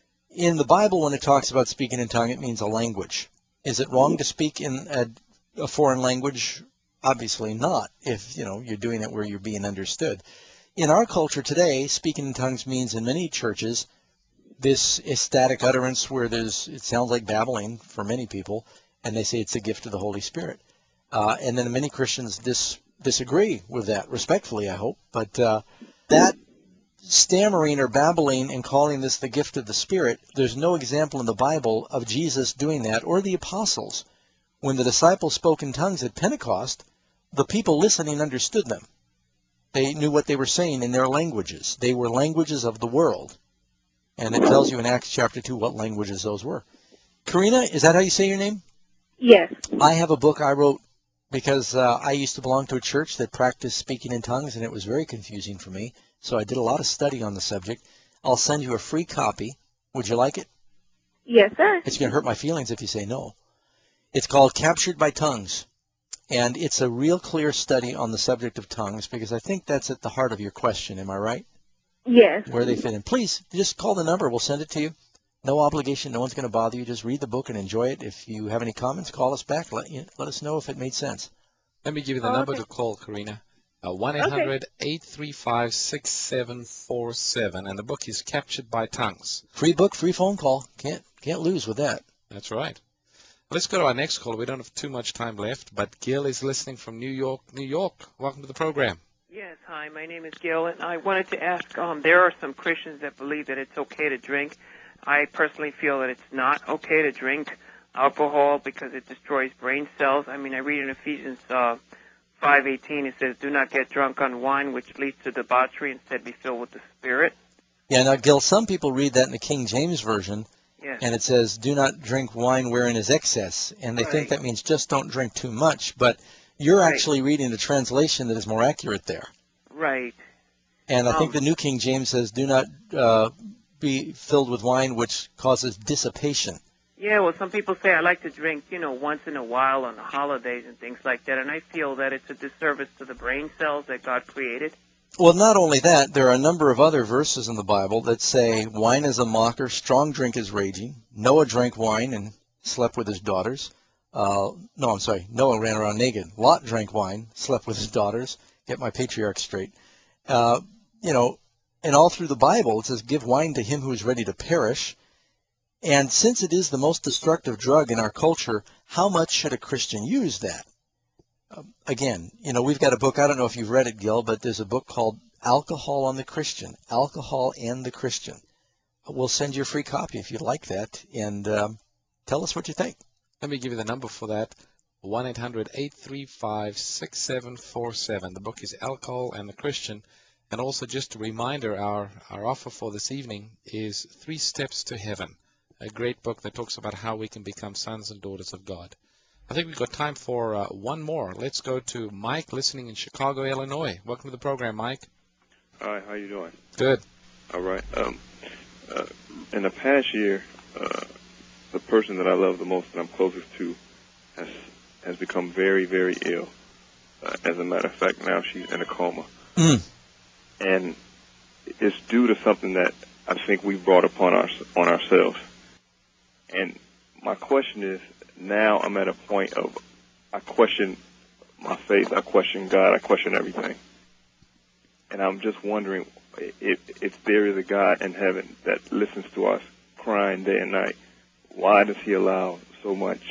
In the Bible, when it talks about speaking in tongue, it means a language. Is it wrong to speak in a, a foreign language? Obviously not, if you know you're doing it where you're being understood. In our culture today, speaking in tongues means in many churches this ecstatic utterance where there's it sounds like babbling for many people, and they say it's a gift of the Holy Spirit. Uh, and then many Christians dis, disagree with that, respectfully, I hope. But uh, that stammering or babbling and calling this the gift of the Spirit, there's no example in the Bible of Jesus doing that or the apostles. When the disciples spoke in tongues at Pentecost, the people listening understood them. They knew what they were saying in their languages. They were languages of the world. And it tells you in Acts chapter two what languages those were. Karina, is that how you say your name? Yes. I have a book I wrote because uh, I used to belong to a church that practiced speaking in tongues, and it was very confusing for me. So I did a lot of study on the subject. I'll send you a free copy. Would you like it? Yes, sir. It's going to hurt my feelings if you say no. It's called Captured by Tongues, and it's a real clear study on the subject of tongues because I think that's at the heart of your question. Am I right? Yes. Where they fit in. Please, just call the number. We'll send it to you. No obligation. No one's going to bother you. Just read the book and enjoy it. If you have any comments, call us back. Let, you, let us know if it made sense. Let me give you the Oh, number okay. to call, Karina. Uh, one eight hundred eight three five six seven four seven. And the book is Captured by Tongues. Free book, free phone call. Can't can't lose with that. That's right. Let's go to our next caller. We don't have too much time left, but Gil is listening from New York, New York. Welcome to the program. Yes, hi, my name is Gil, and I wanted to ask, um, there are some Christians that believe that it's okay to drink. I personally feel that it's not okay to drink alcohol because it destroys brain cells. I mean, I read in Ephesians uh, five eighteen, it says, do not get drunk on wine, which leads to debauchery, instead be filled with the Spirit. Yeah, now, Gil, some people read that in the King James Version, Yes. and it says, do not drink wine wherein is excess, and they Right. think that means just don't drink too much, but you're Right. actually reading a translation that is more accurate there. Right. And I think Um, the New King James says, do not uh, be filled with wine which causes dissipation. Yeah, well, some people say I like to drink, you know, once in a while on the holidays and things like that, and I feel that it's a disservice to the brain cells that God created. Well, not only that, there are a number of other verses in the Bible that say wine is a mocker, strong drink is raging. Noah drank wine and slept with his daughters. Uh, no, I'm sorry. Noah ran around naked. Lot drank wine, slept with his daughters. Get my patriarchs straight. Uh, you know, And all through the Bible, it says, give wine to him who is ready to perish. And since it is the most destructive drug in our culture, how much should a Christian use that? Uh, again, you know, we've got a book, I don't know if you've read it, Gil, but there's a book called Alcohol on the Christian, Alcohol and the Christian. We'll send you a free copy if you'd like that, and um, tell us what you think. Let me give you the number for that, one eight hundred, eight three five, six seven four seven. The book is Alcohol and the Christian. And also just a reminder, our, our offer for this evening is Three Steps to Heaven, a great book that talks about how we can become sons and daughters of God. I think we've got time for uh, one more. Let's go to Mike, listening in Chicago, Illinois. Welcome to the program, Mike. Hi, how you doing? Good. All right. Um, uh, in the past year, uh, the person that I love the most and I'm closest to has has become very, very ill. Uh, as a matter of fact, now she's in a coma. Mm. And it's due to something that I think we brought upon our, on ourselves. And my question is, now I'm at a point of, I question my faith, I question God, I question everything. And I'm just wondering if, if there is a God in heaven that listens to us crying day and night, why does he allow so much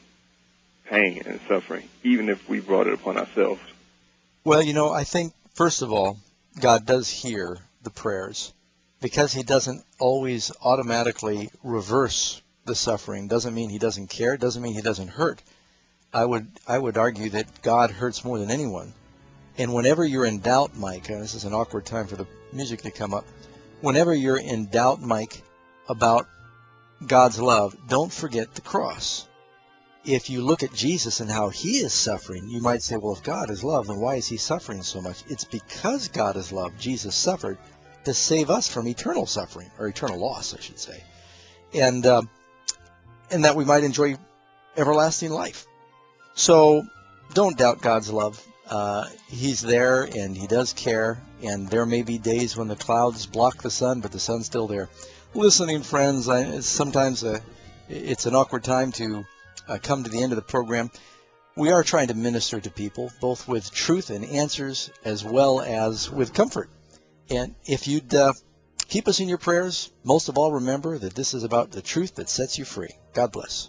pain and suffering, even if we brought it upon ourselves? Well, you know, I think, first of all, God does hear the prayers. Because he doesn't always automatically reverse the suffering doesn't mean he doesn't care, doesn't mean he doesn't hurt. I would I would argue that God hurts more than anyone. And whenever you're in doubt, Mike, and this is an awkward time for the music to come up, whenever you're in doubt, Mike, about God's love, don't forget the cross. If you look at Jesus and how he is suffering, you might say, well, if God is love, then why is he suffering so much? It's because God is love. Jesus suffered to save us from eternal suffering, or eternal loss, I should say, and uh, and that we might enjoy everlasting life. So don't doubt God's love. Uh, he's there, and he does care, and there may be days when the clouds block the sun, but the sun's still there. Listening friends, I, sometimes uh, it's an awkward time to uh, come to the end of the program. We are trying to minister to people, both with truth and answers, as well as with comfort. And if you'd uh, keep us in your prayers, most of all, remember that this is about the truth that sets you free. God bless.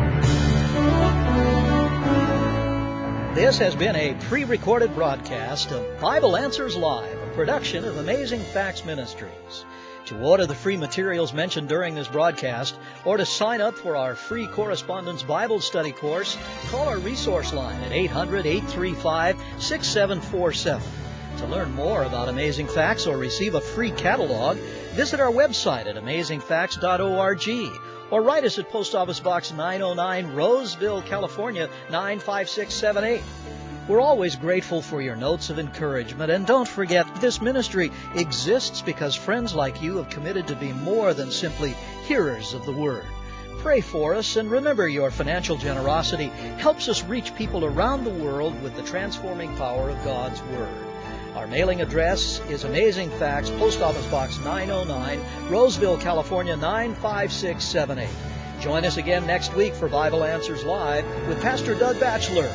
This has been a pre-recorded broadcast of Bible Answers Live, a production of Amazing Facts Ministries. To order the free materials mentioned during this broadcast, or to sign up for our free correspondence Bible study course, call our resource line at eight hundred, eight three five, six seven four seven. To learn more about Amazing Facts or receive a free catalog, visit our website at amazing facts dot org or write us at Post Office Box nine oh nine, Roseville, California, nine five six seven eight. We're always grateful for your notes of encouragement, and don't forget, this ministry exists because friends like you have committed to be more than simply hearers of the Word. Pray for us, and remember, your financial generosity helps us reach people around the world with the transforming power of God's Word. Our mailing address is Amazing Facts, Post Office Box nine oh nine, Roseville, California, nine five six seven eight. Join us again next week for Bible Answers Live with Pastor Doug Batchelor.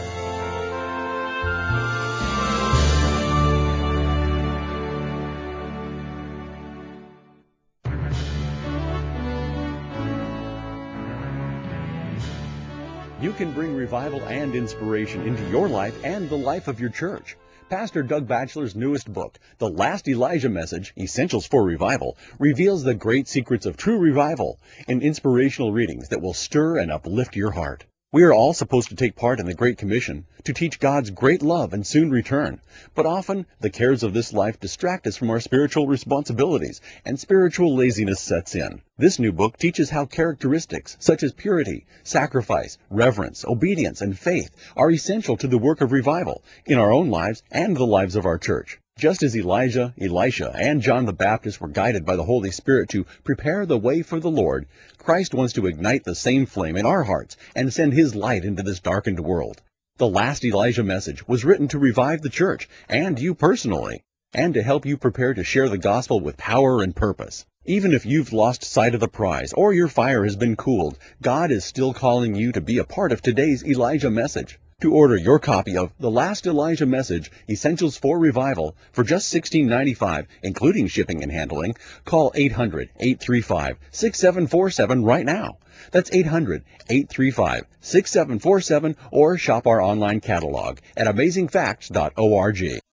You can bring revival and inspiration into your life and the life of your church. Pastor Doug Batchelor's newest book, The Last Elijah Message, Essentials for Revival, reveals the great secrets of true revival in inspirational readings that will stir and uplift your heart. We are all supposed to take part in the Great Commission to teach God's great love and soon return. But often, the cares of this life distract us from our spiritual responsibilities, and spiritual laziness sets in. This new book teaches how characteristics such as purity, sacrifice, reverence, obedience, and faith are essential to the work of revival in our own lives and the lives of our church. Just as Elijah, Elisha, and John the Baptist were guided by the Holy Spirit to prepare the way for the Lord, Christ wants to ignite the same flame in our hearts and send His light into this darkened world. The Last Elijah Message was written to revive the church and you personally, and to help you prepare to share the gospel with power and purpose. Even if you've lost sight of the prize or your fire has been cooled, God is still calling you to be a part of today's Elijah message. To order your copy of The Last Elijah Message, Essentials for Revival, for just sixteen ninety-five, including shipping and handling, call eight hundred, eight three five, six seven four seven right now. That's eight hundred, eight three five, six seven four seven, or shop our online catalog at amazing facts dot org.